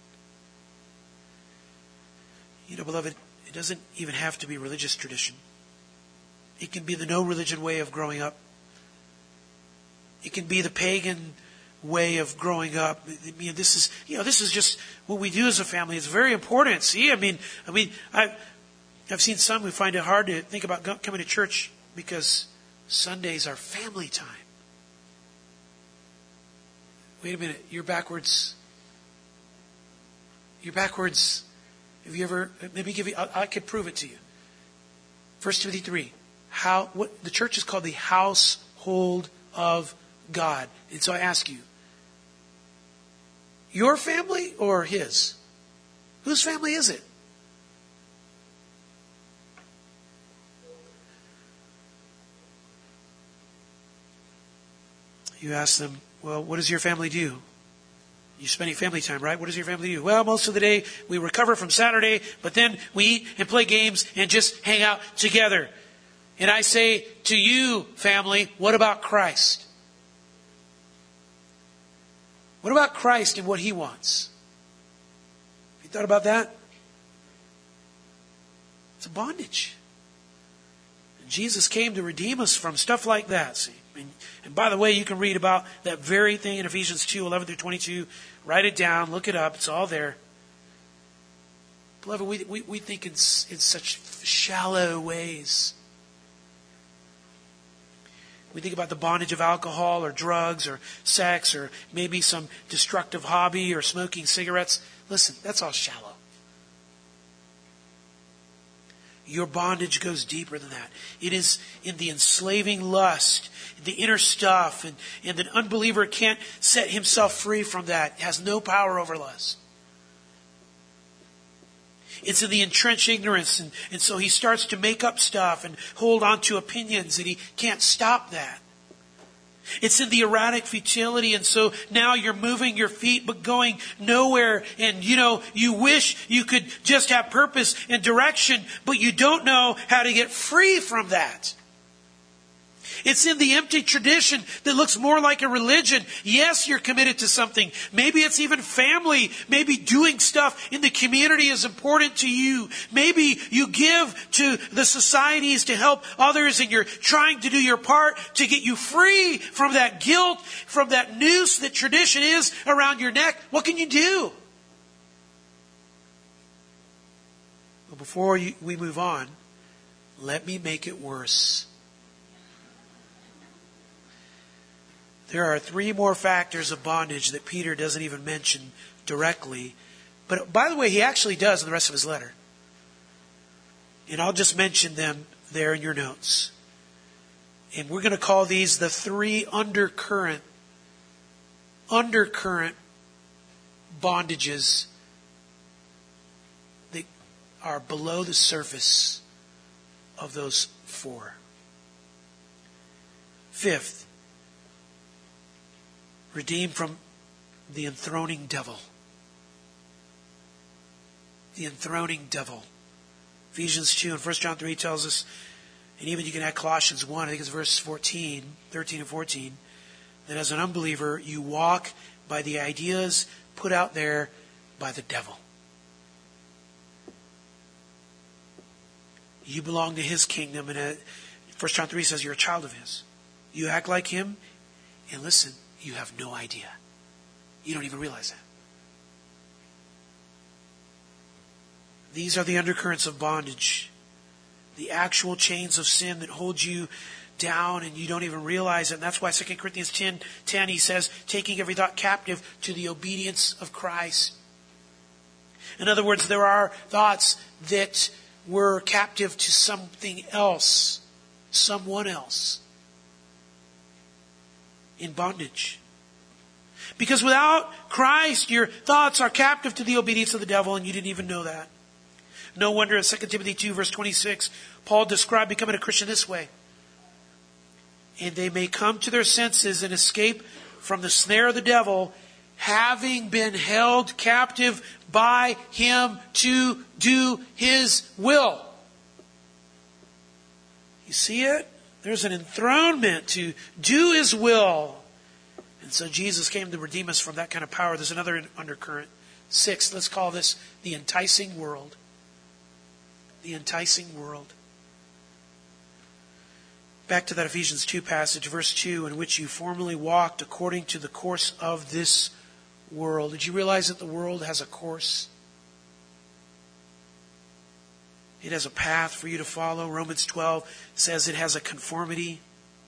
You know, beloved, it doesn't even have to be religious tradition. It can be the no religion way of growing up. It can be the pagan way of growing up. I mean, this is, you know, this is just what we do as a family. It's very important. See, I mean, I mean, I've, I've seen some who find it hard to think about coming to church because Sundays are family time. Wait a minute, you're backwards. You're backwards. Have you ever, let me give you, I, I could prove it to you. First Timothy three. How, what, the church is called the household of God. And so I ask you, your family or his? Whose family is it? You ask them, well, what does your family do? You're spending family time, right? What does your family do? Well, most of the day we recover from Saturday, but then we eat and play games and just hang out together. And I say to you, family, what about Christ? What about Christ and what He wants? Have you thought about that? It's a bondage. Jesus came to redeem us from stuff like that. See? And, and by the way, you can read about that very thing in Ephesians two, eleven through twenty-two. Write it down, look it up, it's all there. Beloved, we, we, we think in, in such shallow ways. We think about the bondage of alcohol or drugs or sex or maybe some destructive hobby or smoking cigarettes. Listen, that's all shallow. Your bondage goes deeper than that. It is in the enslaving lust, the inner stuff, and, and the unbeliever can't set himself free from that. It has no power over lust. It's in the entrenched ignorance, and, and so he starts to make up stuff and hold on to opinions, and he can't stop that. It's in the erratic futility, and so now you're moving your feet but going nowhere, and you know, you wish you could just have purpose and direction, but you don't know how to get free from that. It's in the empty tradition that looks more like a religion. Yes, you're committed to something. Maybe it's even family. Maybe doing stuff in the community is important to you. Maybe you give to the societies to help others and you're trying to do your part to get you free from that guilt, from that noose that tradition is around your neck. What can you do? Well, before you, we move on, let me make it worse. There are three more factors of bondage that Peter doesn't even mention directly. But by the way, he actually does in the rest of his letter. And I'll just mention them there in your notes. And we're going to call these the three undercurrent, undercurrent bondages that are below the surface of those four. Fifth, redeemed from the enthroning devil. The enthroning devil. Ephesians two and First John three tells us, and even you can add Colossians one, I think it's verse fourteen, thirteen and fourteen, that as an unbeliever, you walk by the ideas put out there by the devil. You belong to his kingdom, and First John three says you're a child of his. You act like him, and listen, you have no idea. You don't even realize that. These are the undercurrents of bondage. The actual chains of sin that hold you down and you don't even realize it. And that's why Second Corinthians ten, ten he says, taking every thought captive to the obedience of Christ. In other words, there are thoughts that were captive to something else, someone else. In bondage. Because without Christ, your thoughts are captive to the obedience of the devil, and you didn't even know that. No wonder in Second Timothy two, verse twenty-six, Paul described becoming a Christian this way. And they may come to their senses and escape from the snare of the devil, having been held captive by him to do his will. You see it? There's an enthronement to do his will. And so Jesus came to redeem us from that kind of power. There's another undercurrent. Sixth, let's call this the enticing world. The enticing world. Back to that Ephesians two passage, verse two, in which you formerly walked according to the course of this world. Did you realize that the world has a course? It has a path for you to follow. Romans twelve says it has a conformity.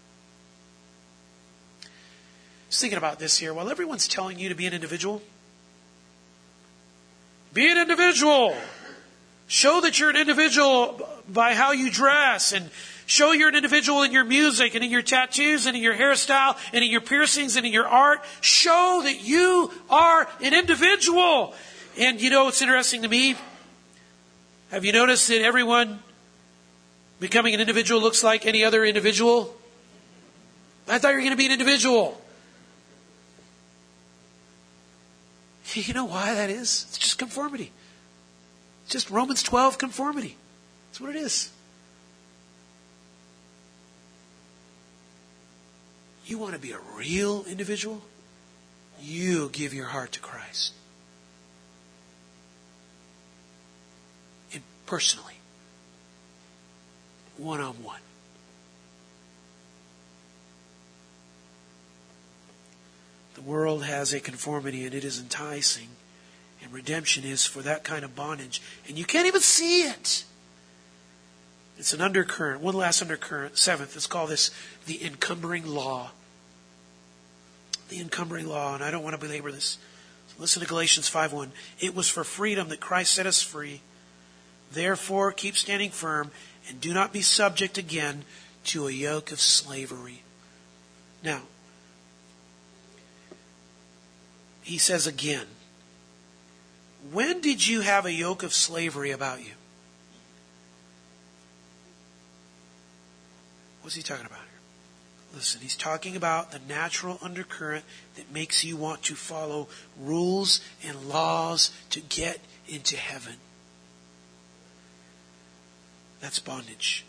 Just thinking about this here. While everyone's telling you to be an individual, be an individual. Show that you're an individual by how you dress, and show you're an individual in your music and in your tattoos and in your hairstyle and in your piercings and in your art. Show that you are an individual. And you know what's interesting to me? Have you noticed that everyone becoming an individual looks like any other individual? I thought you were going to be an individual. You know why that is? It's just conformity. It's just Romans twelve conformity. That's what it is. You want to be a real individual? You give your heart to Christ. And personally. One-on-one. The world has a conformity and it is enticing. And redemption is for that kind of bondage. And you can't even see it. It's an undercurrent. One last undercurrent. Seventh. Let's call this the encumbering law. The encumbering law. And I don't want to belabor this. So listen to Galatians five one. It was for freedom that Christ set us free. Therefore, keep standing firm and do not be subject again to a yoke of slavery. Now, he says again, when did you have a yoke of slavery about you? What's he talking about here? Listen, he's talking about the natural undercurrent that makes you want to follow rules and laws to get into heaven. That's bondage.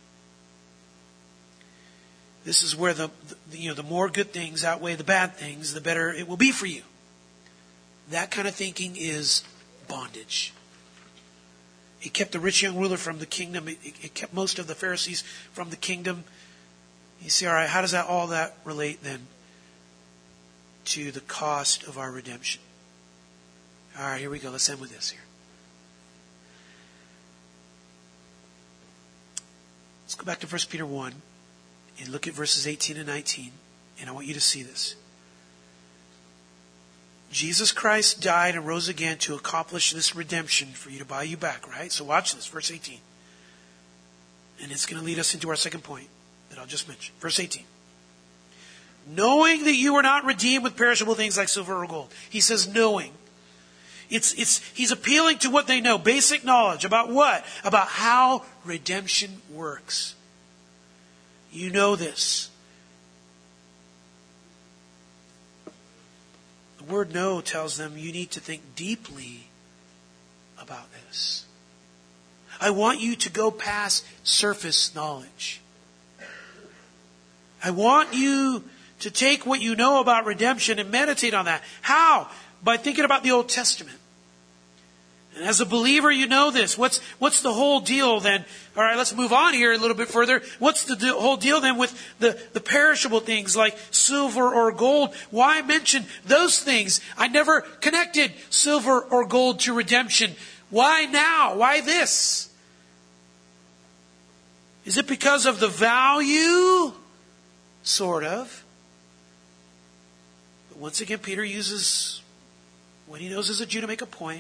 This is where the, the you know the more good things outweigh the bad things, the better it will be for you. That kind of thinking is bondage. It kept the rich young ruler from the kingdom. It, it kept most of the Pharisees from the kingdom. You see, all right, how does that all that relate then to the cost of our redemption? All right, here we go. Let's end with this here. Let's go back to First Peter one and look at verses eighteen and nineteen. And I want you to see this. Jesus Christ died and rose again to accomplish this redemption for you, to buy you back, right? So watch this, verse eighteen. And it's going to lead us into our second point that I'll just mention. Verse eighteen. Knowing that you were not redeemed with perishable things like silver or gold. He says knowing. It's, it's, he's appealing to what they know. Basic knowledge. About what? About how redemption works. You know this. The word know tells them you need to think deeply about this. I want you to go past surface knowledge. I want you to take what you know about redemption and meditate on that. How? By thinking about the Old Testament. And as a believer, you know this. What's, what's the whole deal then? All right, let's move on here a little bit further. What's the de- whole deal then with the, the perishable things like silver or gold? Why mention those things? I never connected silver or gold to redemption. Why now? Why this? Is it because of the value? Sort of. But once again, Peter uses what he knows as a Jew to make a point.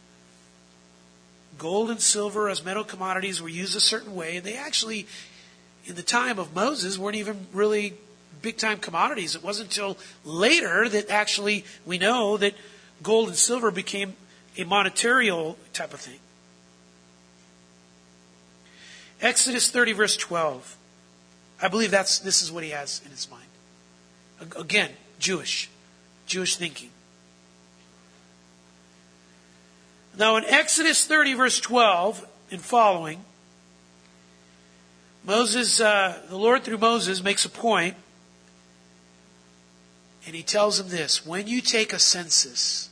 Gold and silver as metal commodities were used a certain way. They actually, in the time of Moses, weren't even really big-time commodities. It wasn't until later that actually we know that gold and silver became a monetary type of thing. Exodus thirty, verse twelve. I believe that's this is what he has in his mind. Again, Jewish. Jewish thinking. Now in Exodus thirty, verse twelve and following, Moses, uh, the Lord through Moses makes a point, and he tells him this: when you take a census,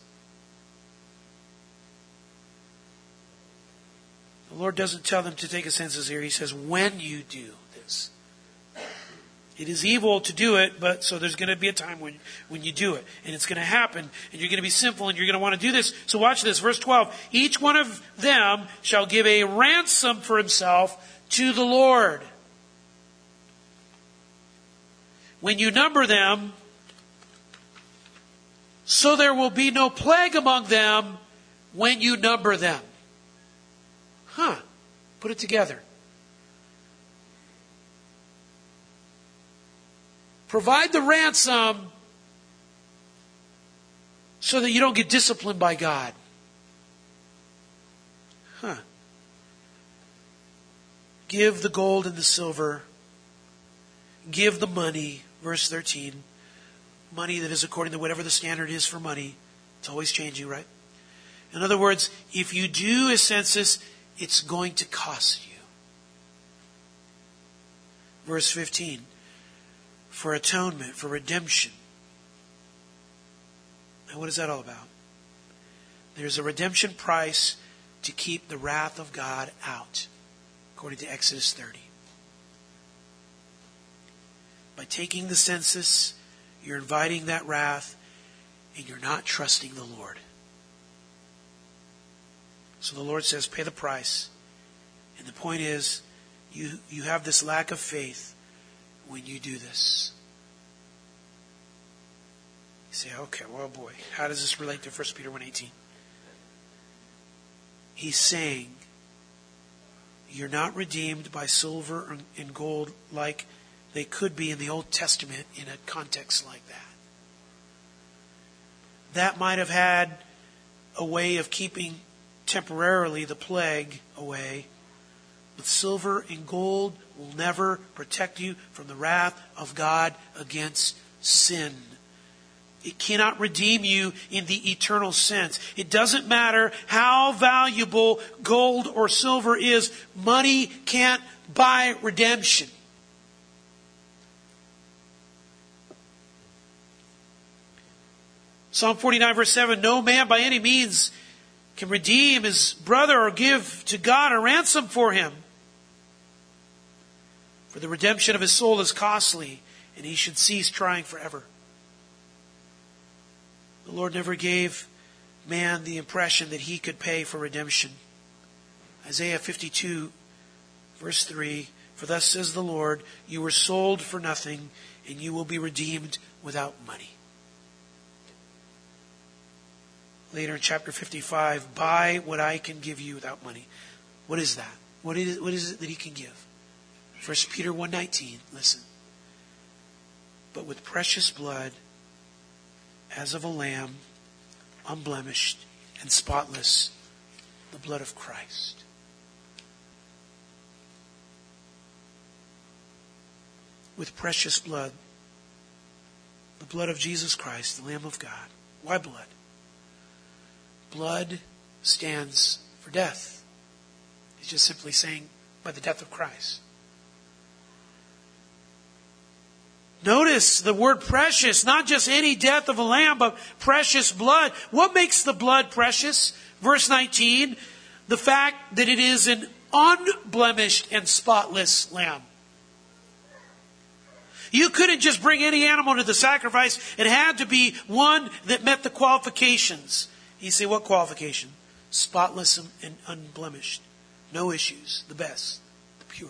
the Lord doesn't tell them to take a census here. He says, when you do this. It is evil to do it, but so there's going to be a time when, when you do it. And it's going to happen. And you're going to be sinful and you're going to want to do this. So watch this. Verse twelve. Each one of them shall give a ransom for himself to the Lord. When you number them, so there will be no plague among them when you number them. Huh. Put it together. Provide the ransom so that you don't get disciplined by God. Huh. Give the gold and the silver. Give the money. Verse thirteen. Money that is according to whatever the standard is for money. It's always changing, right? In other words, if you do a census, it's going to cost you. Verse fifteen. For atonement, for redemption. Now what is that all about? There's a redemption price to keep the wrath of God out, according to Exodus thirty. By taking the census, you're inviting that wrath, and you're not trusting the Lord. So the Lord says, pay the price. And the point is, you, you have this lack of faith when you do this. You say, okay, well, boy, how does this relate to First Peter one eighteen? He's saying, you're not redeemed by silver and gold like they could be in the Old Testament in a context like that. That might have had a way of keeping temporarily the plague away. But silver and gold will never protect you from the wrath of God against sin. It cannot redeem you in the eternal sense. It doesn't matter how valuable gold or silver is. Money can't buy redemption. Psalm forty-nine verse seven, no man by any means can redeem his brother or give to God a ransom for him. For the redemption of his soul is costly, and he should cease trying forever. The Lord never gave man the impression that he could pay for redemption. Isaiah fifty-two, verse three, for thus says the Lord, you were sold for nothing, and you will be redeemed without money. Later in chapter fifty-five, buy what I can give you without money. What is that? What is, what is it that he can give? First Peter one nineteen, listen. But with precious blood, as of a lamb, unblemished and spotless, the blood of Christ. With precious blood, the blood of Jesus Christ, the Lamb of God. Why blood? Blood stands for death. He's just simply saying, by the death of Christ. Notice the word precious, not just any death of a lamb, but precious blood. What makes the blood precious? Verse nineteen, the fact that it is an unblemished and spotless lamb. You couldn't just bring any animal to the sacrifice. It had to be one that met the qualifications. You say, what qualification? Spotless and unblemished. No issues. The best. The pure.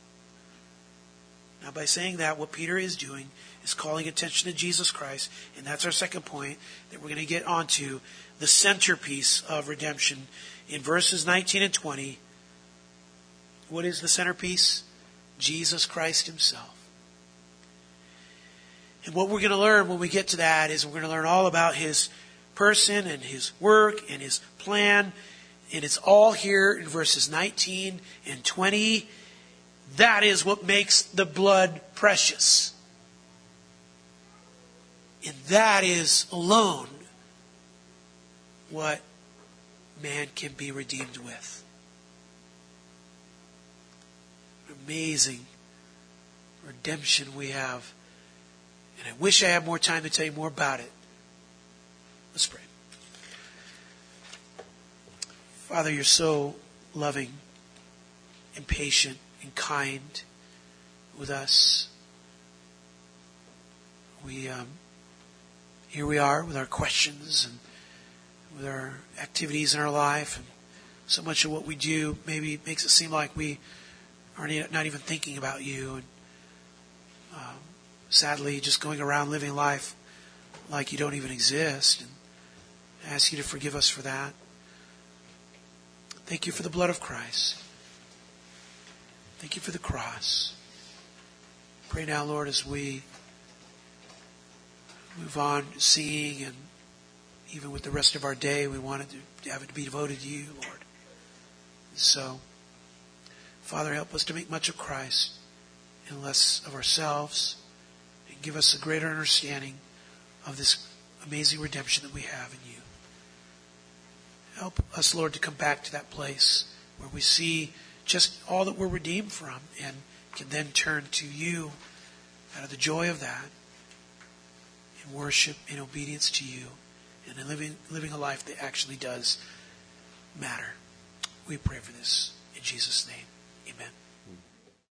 Now, by saying that, what Peter is doing is calling attention to Jesus Christ. And that's our second point that we're going to get onto, the centerpiece of redemption. In verses nineteen and twenty, what is the centerpiece? Jesus Christ himself. And what we're going to learn when we get to that is we're going to learn all about his person and his work and his plan. And it's all here in verses nineteen and twenty. That is what makes the blood precious. And that is alone what man can be redeemed with. Amazing redemption we have. And I wish I had more time to tell you more about it. Let's pray. Father, you're so loving and patient and kind with us. We um, here we are with our questions and with our activities in our life, and so much of what we do maybe makes it seem like we are not even thinking about you, and um, sadly just going around living life like you don't even exist. And I ask you to forgive us for that. Thank you for the blood of Christ. Thank you for the cross. Pray now, Lord, as we move on singing, and even with the rest of our day, we want it to have it to be devoted to you, Lord. So, Father, help us to make much of Christ and less of ourselves, and give us a greater understanding of this amazing redemption that we have in you. Help us, Lord, to come back to that place where we see just all that we're redeemed from, and can then turn to you out of the joy of that, in worship, in obedience to you, and in living, living a life that actually does matter. We pray for this in Jesus' name. Amen.